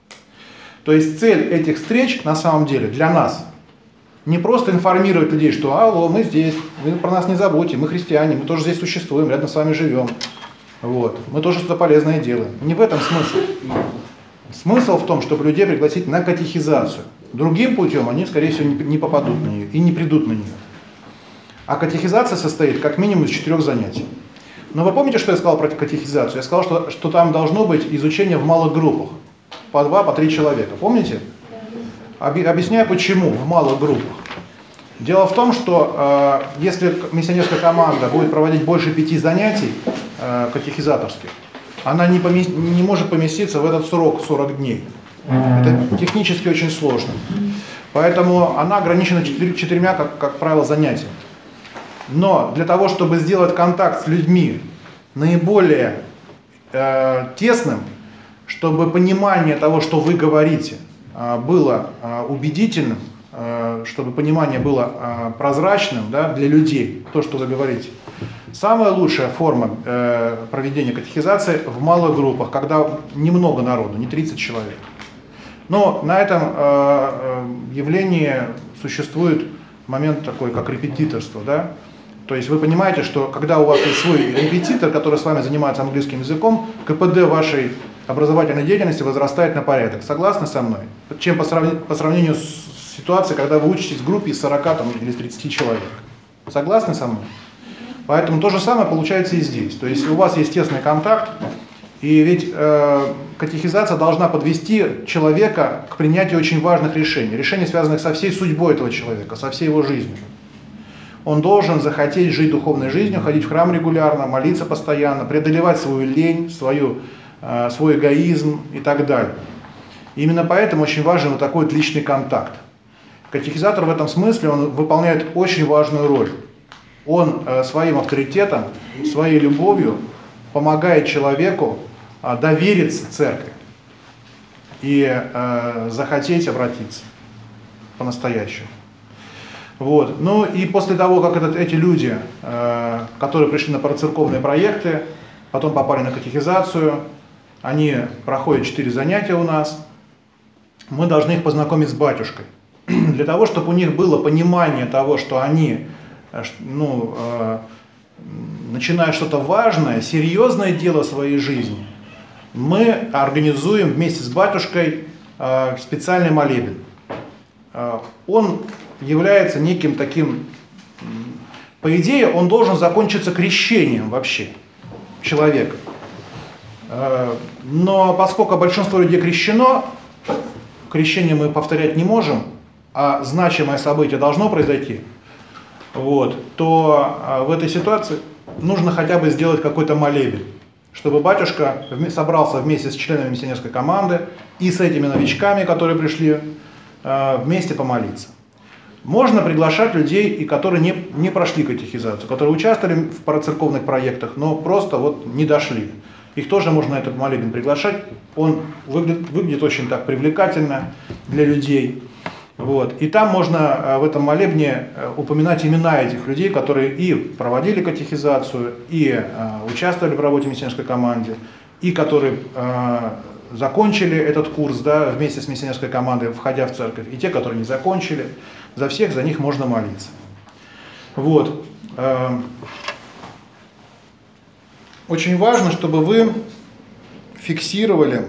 То есть цель этих встреч на самом деле для нас не просто информировать людей, что алло, мы здесь, вы про нас не забудьте, мы христиане, мы тоже здесь существуем, рядом с вами живем. Вот. Мы тоже что-то полезное делаем. Не в этом смысл. Смысл в том, чтобы людей пригласить на катехизацию. Другим путем они, скорее всего, не попадут на нее и не придут на нее. А катехизация состоит как минимум из 4 занятий. Но вы помните, что я сказал про катехизацию? Я сказал, что там должно быть изучение в малых группах. По 2, по 3 человека. Помните? Объясняю, почему в малых группах. Дело в том, что если миссионерская команда будет проводить больше 5 занятий катехизаторских, она не может поместиться в этот срок 40 дней. Это технически очень сложно. Поэтому она ограничена 4, как правило, занятиями. Но для того, чтобы сделать контакт с людьми наиболее тесным, чтобы понимание того, что вы говорите, было убедительным, чтобы понимание было прозрачным, да, для людей, то, что вы говорите. Самая лучшая форма проведения катехизации в малых группах, когда немного народу, не 30 человек. Но на этом явлении существует момент такой, как репетиторство, да? То есть вы понимаете, что когда у вас есть свой репетитор, который с вами занимается английским языком, КПД вашей образовательной деятельности возрастает на порядок. Согласны со мной? Чем по сравнению с ситуацией, когда вы учитесь в группе из 40 или 30 человек. Согласны со мной? Поэтому то же самое получается и здесь. То есть у вас есть тесный контакт, и ведь катехизация должна подвести человека к принятию очень важных решений. Решений, связанных со всей судьбой этого человека, со всей его жизнью. Он должен захотеть жить духовной жизнью, ходить в храм регулярно, молиться постоянно, преодолевать свою лень, свой эгоизм и так далее. И именно поэтому очень важен вот такой вот личный контакт. Катехизатор в этом смысле, он выполняет очень важную роль. Он своим авторитетом, своей любовью помогает человеку довериться церкви и захотеть обратиться по-настоящему. Вот. Ну и после того, как эти люди, которые пришли на парацерковные проекты, потом попали на катехизацию, они проходят 4 занятия у нас, мы должны их познакомить с батюшкой. Для того, чтобы у них было понимание того, что они начинают что-то важное, серьезное дело в своей жизни, мы организуем вместе с батюшкой специальный молебен. Он является неким таким, по идее, он должен закончиться крещением вообще человека. Но поскольку большинство людей крещено, крещение мы повторять не можем, а значимое событие должно произойти, вот, то в этой ситуации нужно хотя бы сделать какой-то молебен, чтобы батюшка собрался вместе с членами миссионерской команды и с этими новичками, которые пришли, вместе помолиться. Можно приглашать людей, и которые не прошли катехизацию, которые участвовали в парацерковных проектах, но просто вот не дошли. Их тоже можно на этот молебен приглашать. Он выглядит очень так привлекательно для людей. Вот. И там можно в этом молебне упоминать имена этих людей, которые и проводили катехизацию, и участвовали в работе миссионерской команды, и которые закончили этот курс, да, вместе с миссионерской командой, входя в церковь, и те, которые не закончили. За всех, за них можно молиться. Вот. Очень важно, чтобы вы фиксировали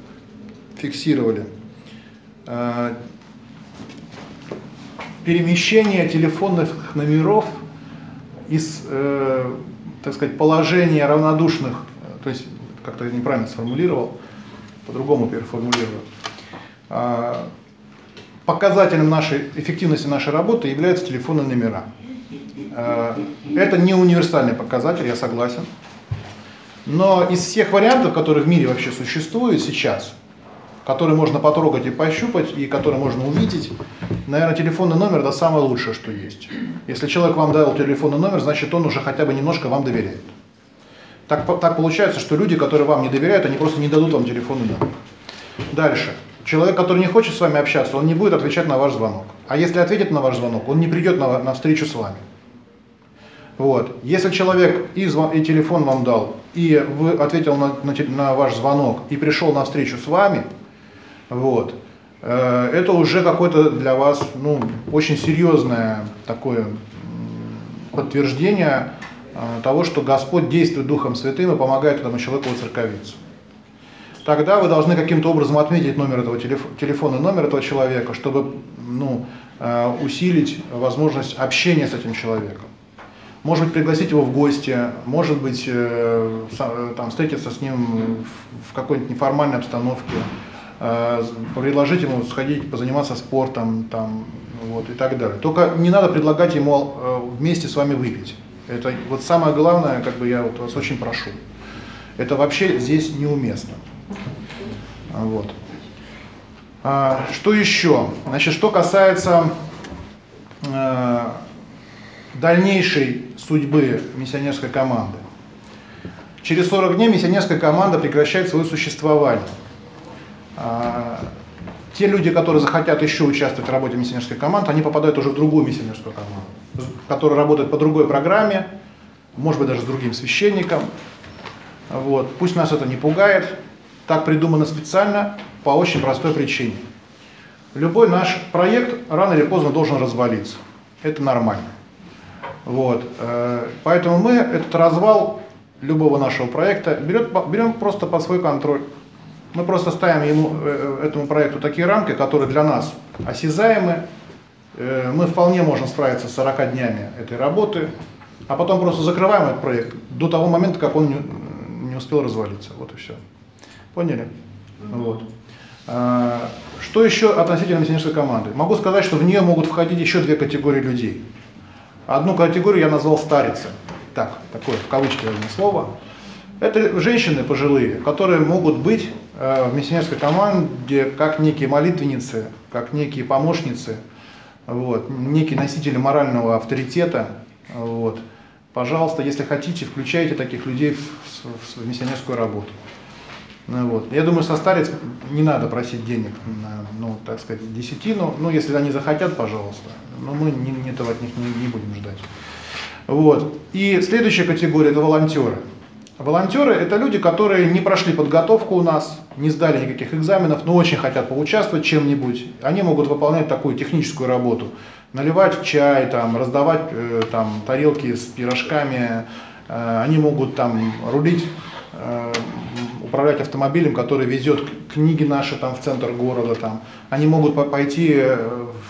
перемещение телефонных номеров из, так сказать, положения равнодушных, то есть, как-то я неправильно сформулировал, по-другому переформулирую. Показателем эффективности нашей работы являются телефонные номера. Это не универсальный показатель, я согласен. Но из всех вариантов, которые в мире вообще существуют сейчас, которые можно потрогать и пощупать, и которые можно увидеть, наверное, телефонный номер – это самое лучшее, что есть. Если человек вам дал телефонный номер, значит, он уже хотя бы немножко вам доверяет. Так получается, что люди, которые вам не доверяют, они просто не дадут вам телефонный номер. Дальше. Человек, который не хочет с вами общаться, он не будет отвечать на ваш звонок. А если ответит на ваш звонок, он не придет на встречу с вами. Вот. Если человек и телефон вам дал, и вы ответил на ваш звонок, и пришел на встречу с вами, вот, это уже какое-то для вас, ну, очень серьезное такое подтверждение того, что Господь действует Духом Святым и помогает этому человеку воцерковиться. Тогда вы должны каким-то образом отметить номер этого телефонный номер этого человека, чтобы, ну, усилить возможность общения с этим человеком. Может быть, пригласить его в гости, может быть, там, встретиться с ним в какой-нибудь неформальной обстановке, предложить ему сходить, позаниматься спортом, там, вот, и так далее. Только не надо предлагать ему вместе с вами выпить. Это вот самое главное, как бы я вот вас очень прошу. Это вообще здесь неуместно. Вот. Что еще? Значит, что касается дальнейшей судьбы миссионерской команды. Через 40 дней миссионерская команда прекращает свое существование. Те люди, которые захотят еще участвовать в работе миссионерской команды, они попадают уже в другую миссионерскую команду, которая работает по другой программе, может быть, даже с другим священником. Вот. Пусть нас это не пугает. Так придумано специально по очень простой причине. Любой наш проект рано или поздно должен развалиться. Это нормально. Вот. Поэтому мы этот развал любого нашего проекта берем просто под свой контроль. Мы просто ставим этому проекту такие рамки, которые для нас осязаемы. Мы вполне можем справиться с 40 днями этой работы, а потом просто закрываем этот проект до того момента, как он не успел развалиться. Вот и все. Поняли? Вот. Что еще относительно миссионерской команды? Могу сказать, что в нее могут входить еще две категории людей. Одну категорию я назвал старицы. Так, такое в кавычки возьму слово. Это женщины пожилые, которые могут быть в миссионерской команде как некие молитвенницы, как некие помощницы, вот, некие носители морального авторитета. Вот. Пожалуйста, если хотите, включайте таких людей в миссионерскую работу. Вот. Я думаю, со старец не надо просить денег на, ну, так сказать, десятину. Ну, если они захотят, пожалуйста. Но мы этого от них не будем ждать. Вот. И следующая категория – это волонтеры. Волонтеры – это люди, которые не прошли подготовку у нас, не сдали никаких экзаменов, но очень хотят поучаствовать чем-нибудь. Они могут выполнять такую техническую работу. Наливать чай, там, раздавать там, тарелки с пирожками. Они могут там рулить, управлять автомобилем, который везет книги наши там, в центр города. Там. Они могут пойти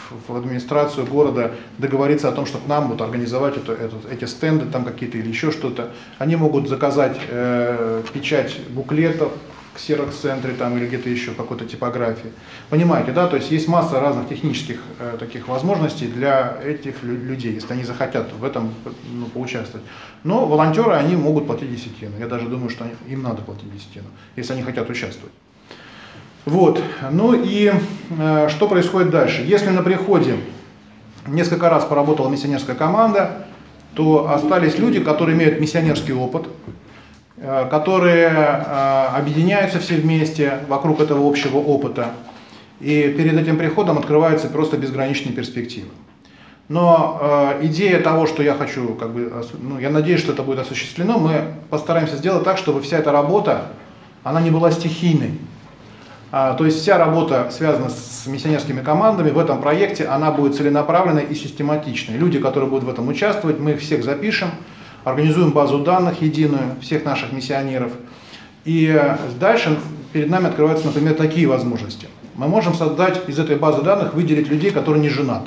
в администрацию города договориться о том, чтобы нам вот организовать эти стенды там какие-то или еще что-то. Они могут заказать печать буклетов в ксерокс-центре там или где-то еще какой-то типографии. Понимаете, да? То есть есть масса разных технических таких возможностей для этих людей, если они захотят в этом поучаствовать. Но волонтеры, они могут платить десятину. Я даже думаю, что им надо платить десятину, если они хотят участвовать. Вот. Ну и что происходит дальше? Если на приходе несколько раз поработала миссионерская команда, то остались люди, которые имеют миссионерский опыт, которые объединяются все вместе вокруг этого общего опыта, и перед этим приходом открываются просто безграничные перспективы. Но идея того, что я хочу, я надеюсь, что это будет осуществлено, мы постараемся сделать так, чтобы вся эта работа, она не была стихийной. То есть вся работа, связанная с миссионерскими командами в этом проекте, она будет целенаправленной и систематичной. Люди, которые будут в этом участвовать, мы их всех запишем, организуем базу данных единую всех наших миссионеров. И дальше перед нами открываются, например, такие возможности. Мы можем создать из этой базы данных, выделить людей, которые не женаты.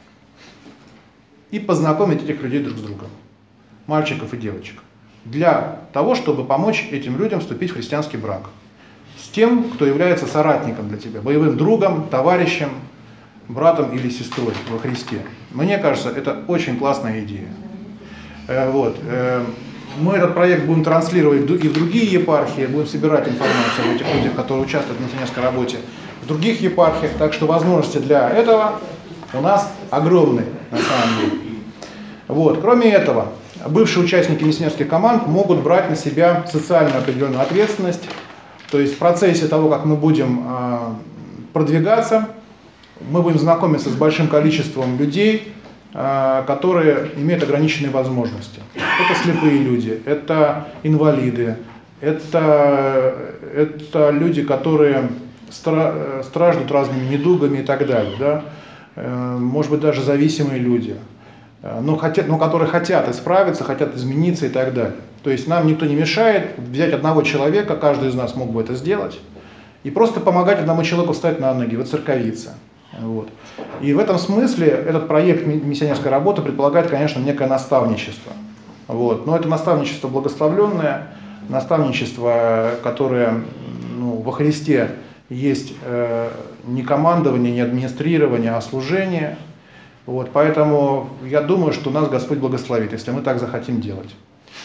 И познакомить этих людей друг с другом. Мальчиков и девочек. Для того, чтобы помочь этим людям вступить в христианский брак. С тем, кто является соратником для тебя, боевым другом, товарищем, братом или сестрой во Христе. Мне кажется, это очень классная идея. Вот. Мы этот проект будем транслировать и в другие епархии, будем собирать информацию об этих людях, которые участвуют в миссионерской работе в других епархиях. Так что возможности для этого у нас огромные на самом деле. Вот. Кроме этого, бывшие участники миссионерских команд могут брать на себя социальную определенную ответственность. То есть в процессе того, как мы будем продвигаться, мы будем знакомиться с большим количеством людей, которые имеют ограниченные возможности. Это слепые люди, это инвалиды, это люди, которые страждут разными недугами и так далее. Да? Может быть, даже зависимые люди, но которые хотят исправиться, хотят измениться и так далее. То есть нам никто не мешает взять одного человека, каждый из нас мог бы это сделать, и просто помогать одному человеку встать на ноги, воцерковиться. Вот. И в этом смысле этот проект миссионерской работы предполагает, конечно, некое наставничество. Вот. Но это наставничество благословленное, наставничество, которое во Христе есть не командование, не администрирование, а служение. Вот. Поэтому я думаю, что нас Господь благословит, если мы так захотим делать.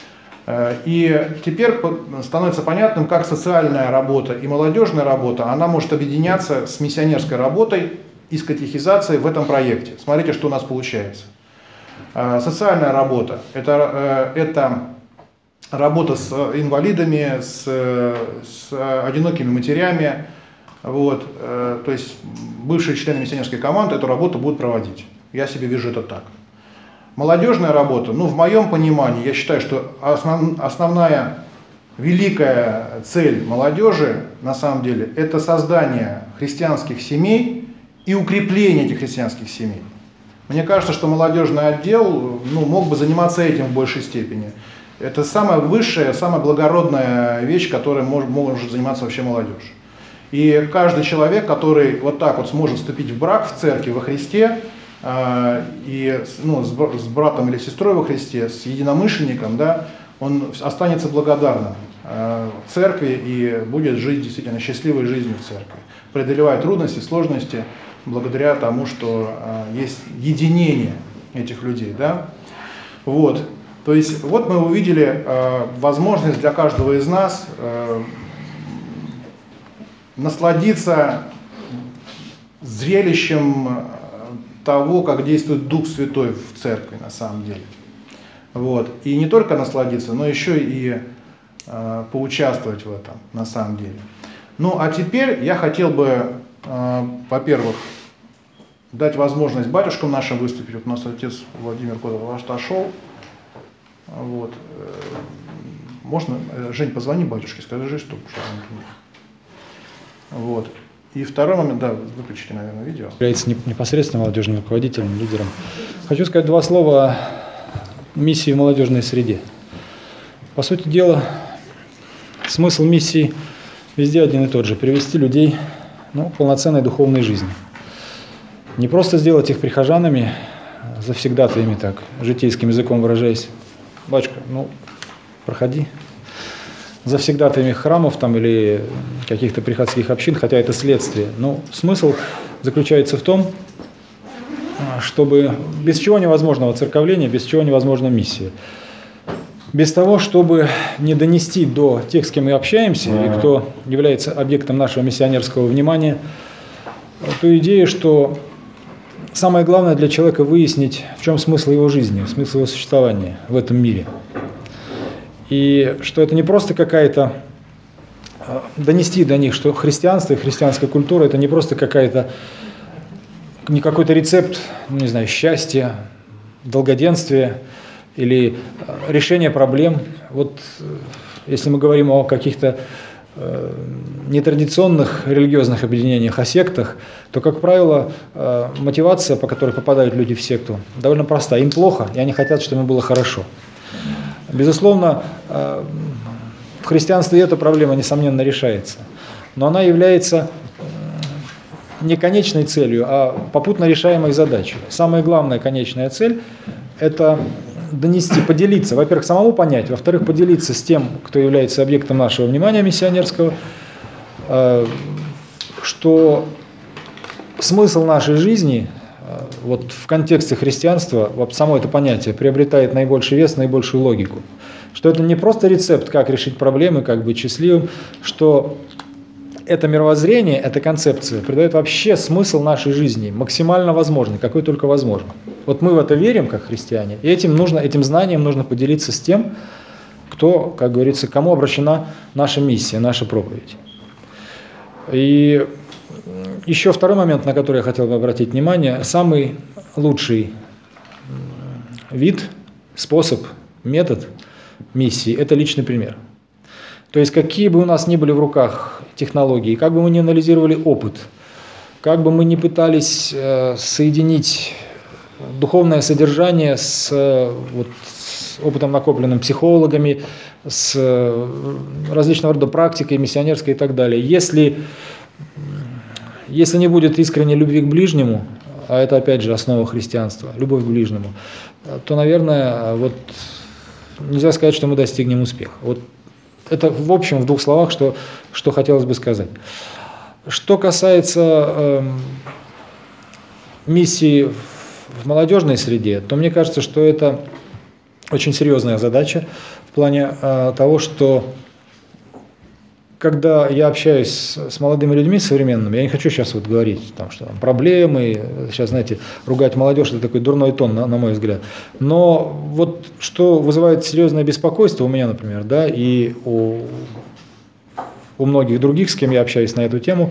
И теперь становится понятным, как социальная работа и молодежная работа, она может объединяться с миссионерской работой и с катехизацией в этом проекте. Смотрите, что у нас получается. Социальная работа – это работа с инвалидами, с одинокими матерями. Вот. То есть бывшие члены миссионерской команды эту работу будут проводить. Я себе вижу это так. Молодежная работа, в моем понимании, я считаю, что основная великая цель молодежи, на самом деле, это создание христианских семей и укрепление этих христианских семей. Мне кажется, что молодежный отдел мог бы заниматься этим в большей степени. Это самая высшая, самая благородная вещь, которой может заниматься вообще молодежь. И каждый человек, который вот так вот сможет вступить в брак в церкви во Христе, и с братом или сестрой во Христе, с единомышленником, да, он останется благодарным церкви и будет жить действительно счастливой жизнью в церкви, преодолевая трудности, сложности, благодаря тому, что есть единение этих людей. Да? Вот. То есть вот мы увидели возможность для каждого из нас насладиться зрелищем того, как действует Дух Святой в церкви на самом деле. Вот. И не только насладиться, но еще и поучаствовать в этом на самом деле. Ну а теперь я хотел бы, во-первых, дать возможность батюшкам нашим выступить. Вот у нас отец Владимир Кодов отошел. Вот. Можно, Жень, позвони батюшке, скажи, что вот. И второй момент, да, выключите, наверное, видео. Является непосредственно молодежным руководителем, лидером. Хочу сказать два слова о миссии в молодежной среде. По сути дела, смысл миссии везде один и тот же – привести людей к полноценной духовной жизни. Не просто сделать их прихожанами, завсегдатаями, так, житейским языком выражаясь. Батюшка, ну, проходи. Завсегдатаями храмов там, или каких-то приходских общин, хотя это следствие. Но смысл заключается в том, чтобы без чего невозможно воцерковление, без чего невозможна миссия. Без того, чтобы не донести до тех, с кем мы общаемся, или кто является объектом нашего миссионерского внимания, ту идею, что самое главное для человека выяснить, в чем смысл его жизни, смысл его существования в этом мире. И что это не просто какая-то, донести до них, что христианство и христианская культура – это не просто не какой-то рецепт, не знаю, счастья, долгоденствия или решения проблем. Вот если мы говорим о каких-то нетрадиционных религиозных объединениях, о сектах, то, как правило, мотивация, по которой попадают люди в секту, довольно проста. Им плохо, и они хотят, чтобы им было хорошо. Безусловно, в христианстве эта проблема, несомненно, решается. Но она является не конечной целью, а попутно решаемой задачей. Самая главная конечная цель – это донести, поделиться, во-первых, самому понять, во-вторых, поделиться с тем, кто является объектом нашего внимания миссионерского, что смысл нашей жизни вот в контексте христианства, вот само это понятие приобретает наибольший вес, наибольшую логику. Что это не просто рецепт, как решить проблемы, как быть счастливым, что это мировоззрение, эта концепция придает вообще смысл нашей жизни, максимально возможный, какой только возможно. Вот мы в это верим, как христиане, и этим знанием нужно поделиться с тем, кто, как говорится, к кому обращена наша миссия, наша проповедь. И еще второй момент, на который я хотел бы обратить внимание, самый лучший вид, способ, метод миссии – это личный пример. То есть какие бы у нас ни были в руках технологии, как бы мы ни анализировали опыт, как бы мы ни пытались соединить духовное содержание с опытом, накопленным психологами, с различного рода практикой, миссионерской и так далее. Если не будет искренней любви к ближнему, а это опять же основа христианства, любовь к ближнему, то, наверное, нельзя сказать, что мы достигнем успеха. Вот это в общем, в двух словах, что хотелось бы сказать. Что касается миссии в молодежной среде, то мне кажется, что это очень серьезная задача в плане того, что когда я общаюсь с молодыми людьми современными, я не хочу сейчас говорить, что там проблемы, сейчас, знаете, ругать молодежь – это такой дурной тон, на мой взгляд. Но вот что вызывает серьезное беспокойство у меня, например, да, и у многих других, с кем я общаюсь на эту тему,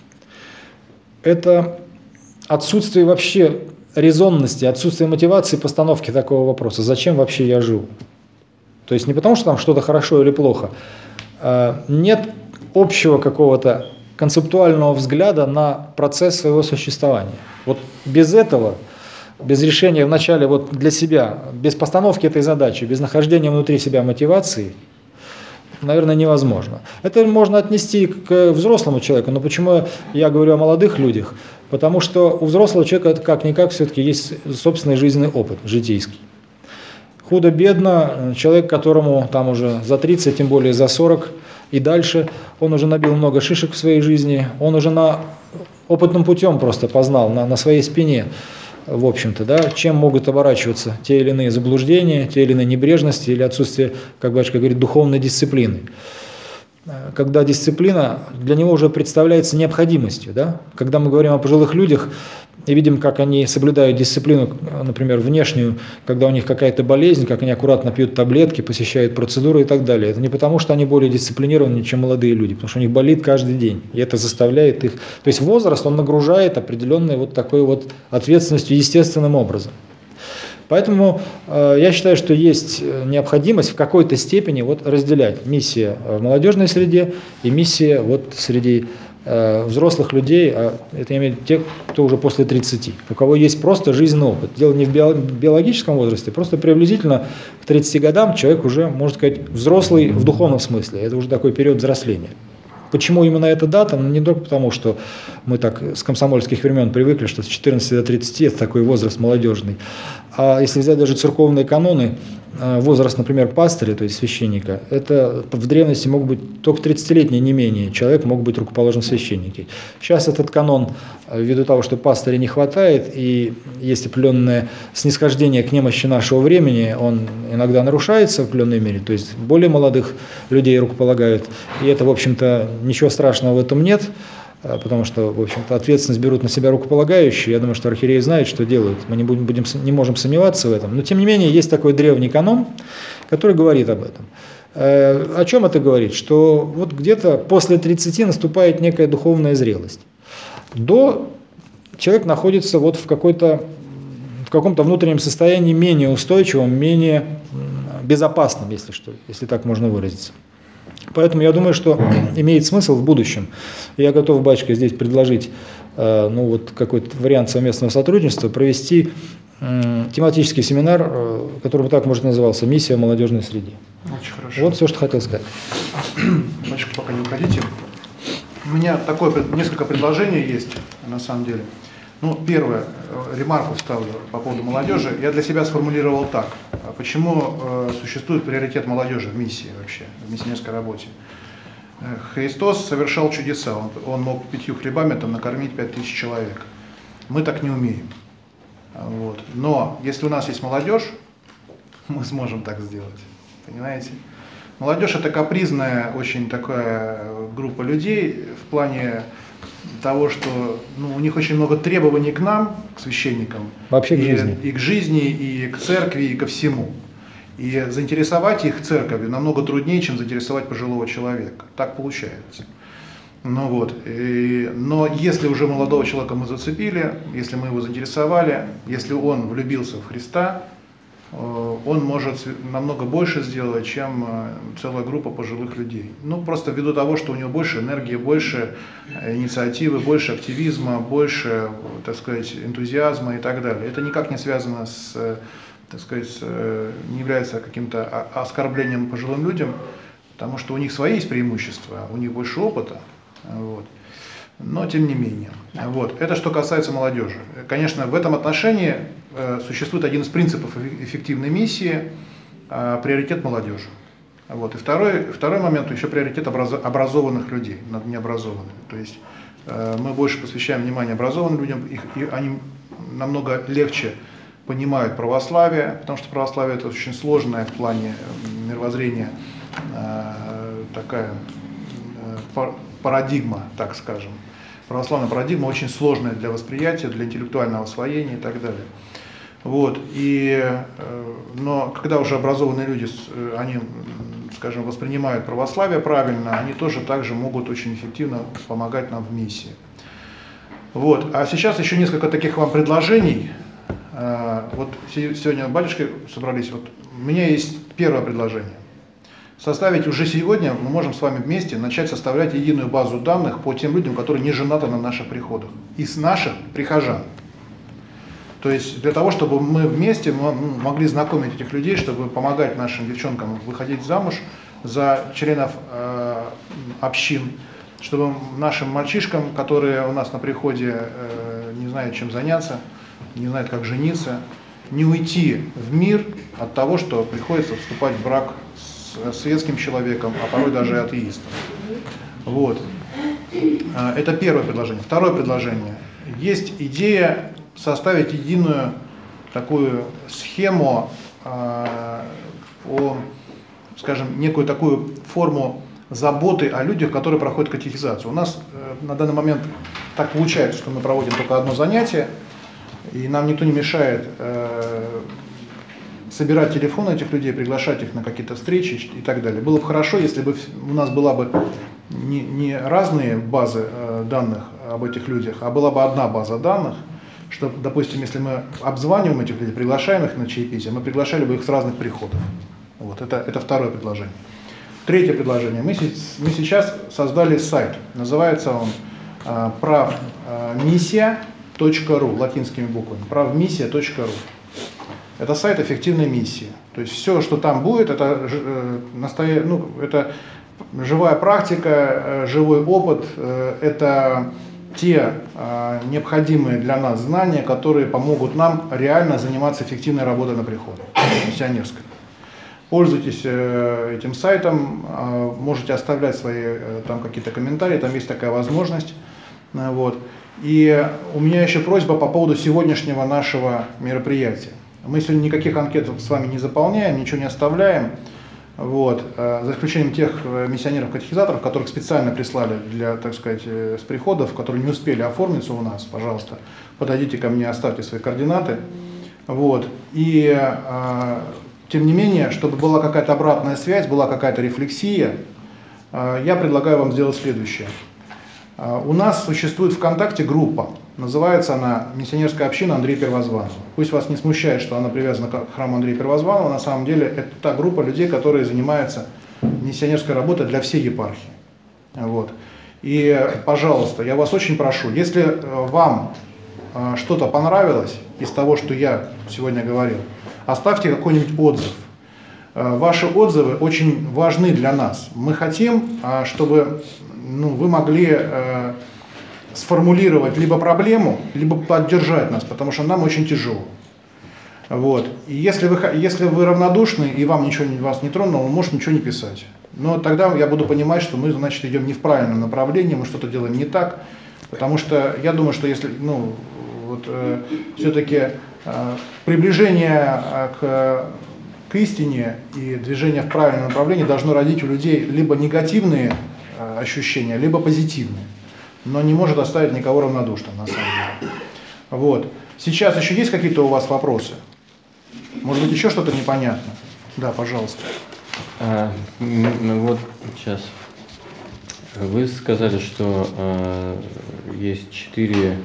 это отсутствие вообще резонности, отсутствие мотивации постановки такого вопроса. Зачем вообще я живу? То есть не потому, что там что-то хорошо или плохо. Нет общего какого-то концептуального взгляда на процесс своего существования. Вот без этого, без решения вначале для себя, без постановки этой задачи, без нахождения внутри себя мотивации, наверное, невозможно. Это можно отнести к взрослому человеку, но почему я говорю о молодых людях? Потому что у взрослого человека как-никак все-таки есть собственный жизненный опыт, житейский. Худо-бедно, человек, которому там уже за 30, тем более за 40 и дальше, он уже набил много шишек в своей жизни, он уже опытным путем просто познал, на своей спине, в общем-то, да, чем могут оборачиваться те или иные заблуждения, те или иные небрежности или отсутствие, как батюшка говорит, духовной дисциплины. Когда дисциплина для него уже представляется необходимостью, да? Когда мы говорим о пожилых людях и видим, как они соблюдают дисциплину, например, внешнюю, когда у них какая-то болезнь, как они аккуратно пьют таблетки, посещают процедуры и так далее. Это не потому, что они более дисциплинированы, чем молодые люди, потому что у них болит каждый день, и это заставляет их... То есть возраст, он нагружает определенной такой ответственностью естественным образом. Поэтому я считаю, что есть необходимость в какой-то степени разделять миссия в молодежной среде и миссия среди взрослых людей, это я имею в виду тех, кто уже после 30, у кого есть просто жизненный опыт. Дело не в биологическом возрасте, просто приблизительно к 30 годам человек уже, можно сказать, взрослый в духовном смысле, это уже такой период взросления. Почему именно эта дата? Ну, не только потому, что мы так с комсомольских времен привыкли, что с 14 до 30 это такой возраст молодежный. А если взять даже церковные каноны, возраст, например, пастыря, то есть священника, это в древности мог быть только 30-летний, не менее, человек мог быть рукоположен в священники. Сейчас этот канон, ввиду того, что пастыря не хватает и есть определенное снисхождение к немощи нашего времени, он иногда нарушается в определенной мере, то есть более молодых людей рукополагают, и это, в общем-то, ничего страшного в этом нет, потому что, в общем-то, ответственность берут на себя рукополагающие. Я думаю, что архиереи знают, что делают. Мы не можем сомневаться в этом. Но, тем не менее, есть такой древний канон, который говорит об этом. О чем это говорит? Что вот где-то после 30 наступает некая духовная зрелость. Человек находится вот в каком-то внутреннем состоянии менее устойчивом, менее безопасном, если так можно выразиться. Поэтому я думаю, что имеет смысл в будущем. Я готов, батюшка, здесь предложить какой-то вариант совместного сотрудничества, провести тематический семинар, который бы так, может, назывался «Миссия в молодежной среде». Очень хорошо. Вот все, что хотел сказать. Батюшка, пока не уходите. У меня несколько предложений есть, на самом деле. Первое, ремарку ставлю по поводу молодежи. Я для себя сформулировал так. Почему существует приоритет молодежи в миссии вообще, в миссионерской работе? Христос совершал чудеса. Он мог 5 хлебами накормить 5000 человек. Мы так не умеем. Вот. Но если у нас есть молодежь, мы сможем так сделать. Понимаете? Молодежь — это капризная очень такая группа людей в плане того, что у них очень много требований к нам, к священникам, вообще к жизни. И к жизни, и к церкви, и ко всему. И заинтересовать их церковью намного труднее, чем заинтересовать пожилого человека. Так получается. Но если уже молодого человека мы зацепили, если мы его заинтересовали, если он влюбился в Христа, он может намного больше сделать, чем целая группа пожилых людей. Просто ввиду того, что у него больше энергии, больше инициативы, больше активизма, больше, так сказать, энтузиазма и так далее. Это никак не связано не является каким-то оскорблением пожилым людям, потому что у них свои есть преимущества, у них больше опыта. Вот. Но тем не менее. Это что касается молодежи. Конечно, в этом отношении существует один из принципов эффективной миссии – приоритет молодежи. И второй момент – еще приоритет образованных людей над необразованными. То есть мы больше посвящаем внимание образованным людям, и они намного легче понимают православие, потому что православие – это очень сложная в плане мировоззрения такая парадигма, так скажем. Православная парадигма очень сложная для восприятия, для интеллектуального освоения и так далее. Но когда уже образованные люди, они, скажем, воспринимают православие правильно, они тоже также могут очень эффективно помогать нам в миссии. А сейчас еще несколько таких вам предложений. Сегодня батюшки собрались. У меня есть первое предложение. Составить уже сегодня, мы можем с вами вместе начать составлять единую базу данных по тем людям, которые не женаты на наших приходах, из наших прихожан. То есть для того, чтобы мы вместе могли знакомить этих людей, чтобы помогать нашим девчонкам выходить замуж за членов общин, чтобы нашим мальчишкам, которые у нас на приходе не знают, чем заняться, не знают, как жениться, не уйти в мир от того, что приходится вступать в брак с светским человеком, а порой даже и атеистом. Это первое предложение. Второе предложение. Есть идея составить единую такую схему, скажем, некую такую форму заботы о людях, которые проходят катехизацию. У нас на данный момент так получается, что мы проводим только одно занятие, и нам никто не мешает собирать телефоны этих людей, приглашать их на какие-то встречи и так далее. Было бы хорошо, если бы у нас была бы не разные базы данных об этих людях, а была бы одна база данных, что, допустим, если мы обзваниваем этих людей, приглашаем их на чаепитие, мы приглашали бы их с разных приходов. Это второе предложение. Третье предложение. Мы сейчас создали сайт. Называется он правмиссия.ру, латинскими буквами. Правмиссия.ру. Это сайт эффективной миссии. То есть все, что там будет, это живая практика, живой опыт – это те необходимые для нас знания, которые помогут нам реально заниматься эффективной работой на приходе, миссионерской. Пользуйтесь этим сайтом, можете оставлять свои там какие-то комментарии, там есть такая возможность. Вот. И у меня еще просьба по поводу сегодняшнего нашего мероприятия. Мы сегодня никаких анкет с вами не заполняем, ничего не оставляем. Вот. За исключением тех миссионеров-катехизаторов, которых специально прислали для, так сказать, с приходов, которые не успели оформиться у нас, пожалуйста, подойдите ко мне, оставьте свои координаты. Вот. И тем не менее, чтобы была какая-то обратная связь, была какая-то рефлексия, я предлагаю вам сделать следующее. У нас существует ВКонтакте группа, называется она «Миссионерская община Андрея Первозванного». Пусть вас не смущает, что она привязана к храму Андрея Первозванного, на самом деле это та группа людей, которые занимаются миссионерской работой для всей епархии. Вот. И, пожалуйста, я вас очень прошу, если вам что-то понравилось из того, что я сегодня говорил, оставьте какой-нибудь отзыв. Ваши отзывы очень важны для нас. Мы хотим, чтобы вы могли сформулировать либо проблему, либо поддержать нас, потому что нам очень тяжело. Вот. И если вы равнодушны и вас не тронуло, вы можете ничего не писать. Но тогда я буду понимать, что мы, значит, идем не в правильном направлении, мы что-то делаем не так, потому что я думаю, что если, все-таки приближение к истине и движение в правильном направлении должно родить у людей либо негативные ощущения, либо позитивные, но не может оставить никого равнодушным, на самом деле. Вот. Сейчас еще есть какие-то у вас вопросы? Может быть, еще что-то непонятно? Да, пожалуйста. Вот сейчас. Вы сказали, что есть 4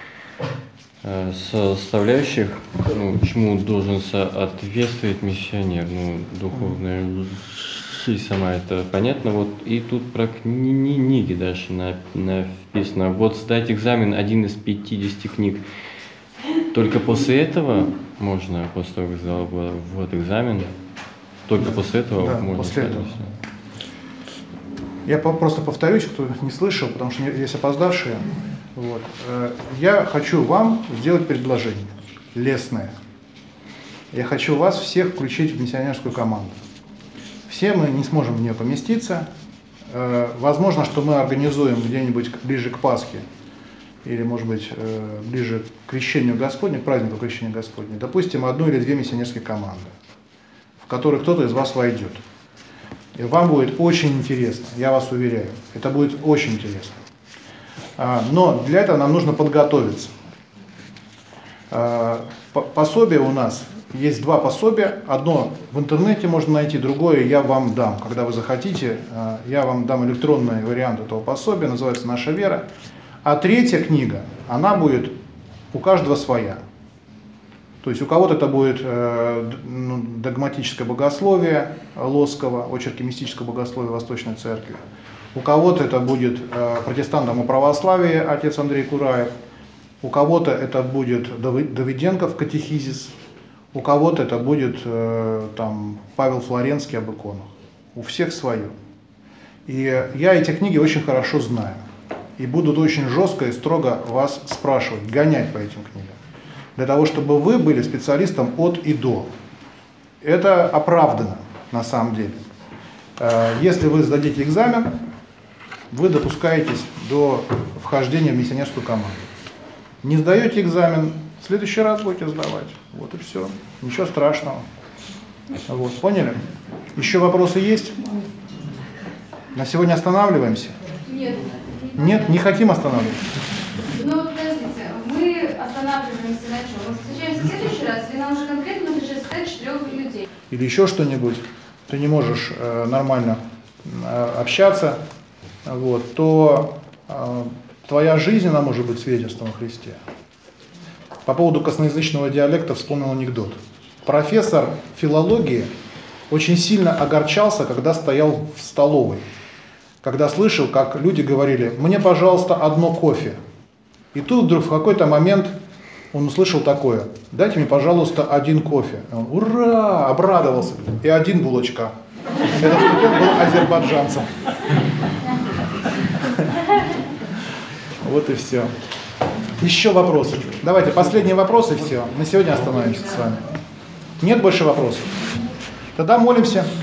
составляющих, чему должен соответствовать миссионер, духовная жизнь сама, это понятно, вот и тут про книги дальше написано, вот сдать экзамен 1 из 50 книг, только после этого можно, после того, как сдал вот экзамен, только после этого можно после сдать. этого. Я просто повторюсь, кто не слышал, потому что есть опоздавшие. Вот. Я хочу вам сделать предложение лестное. Я хочу вас всех включить в миссионерскую команду. Все мы не сможем в нее поместиться. Возможно, что мы организуем где-нибудь ближе к Пасхе, или, может быть, ближе к Крещению Господню, к празднику Крещения Господня, допустим, 1 или 2 миссионерские команды, в которые кто-то из вас войдет. И вам будет очень интересно, я вас уверяю, это будет очень интересно. Но для этого нам нужно подготовиться. Пособие у нас, есть 2 пособия, одно в интернете можно найти, другое я вам дам. Когда вы захотите, я вам дам электронный вариант этого пособия, называется «Наша вера». А 3-я книга, она будет у каждого своя. То есть у кого-то это будет догматическое богословие Лосского, очерки мистического богословия Восточной Церкви. У кого-то это будет протестантам и православие, отец Андрей Кураев. У кого-то это будет Давыденков катехизис. У кого-то это будет Павел Флоренский об иконах. У всех свое. И я эти книги очень хорошо знаю. И буду очень жестко и строго вас спрашивать, гонять по этим книгам. Для того, чтобы вы были специалистом от и до. Это оправдано на самом деле. Если вы сдадите экзамен, вы допускаетесь до вхождения в миссионерскую команду. Не сдаете экзамен, в следующий раз будете сдавать. Вот и все. Ничего страшного. Вот, поняли? Еще вопросы есть? На сегодня останавливаемся? Нет. Нет, не хотим останавливаться. Подождите, мы останавливаемся на чем? Мы встречаемся в следующий раз, или нам уже конкретно нужно сейчас стать 4 людей? Или еще что-нибудь, ты не можешь нормально общаться, вот, то твоя жизнь, она может быть свидетельством о Христе. По поводу косноязычного диалекта вспомнил анекдот. Профессор филологии очень сильно огорчался, когда стоял в столовой, когда слышал, как люди говорили: «Мне, пожалуйста, 1 кофе». И тут вдруг в какой-то момент он услышал такое: «Дайте мне, пожалуйста, 1 кофе». И он, ура, обрадовался. И 1 булочка. Этот студент был азербайджанцем. Вот и все. Еще вопросы? Давайте последний вопрос и все. На сегодня остановимся с вами. Нет больше вопросов? Тогда молимся.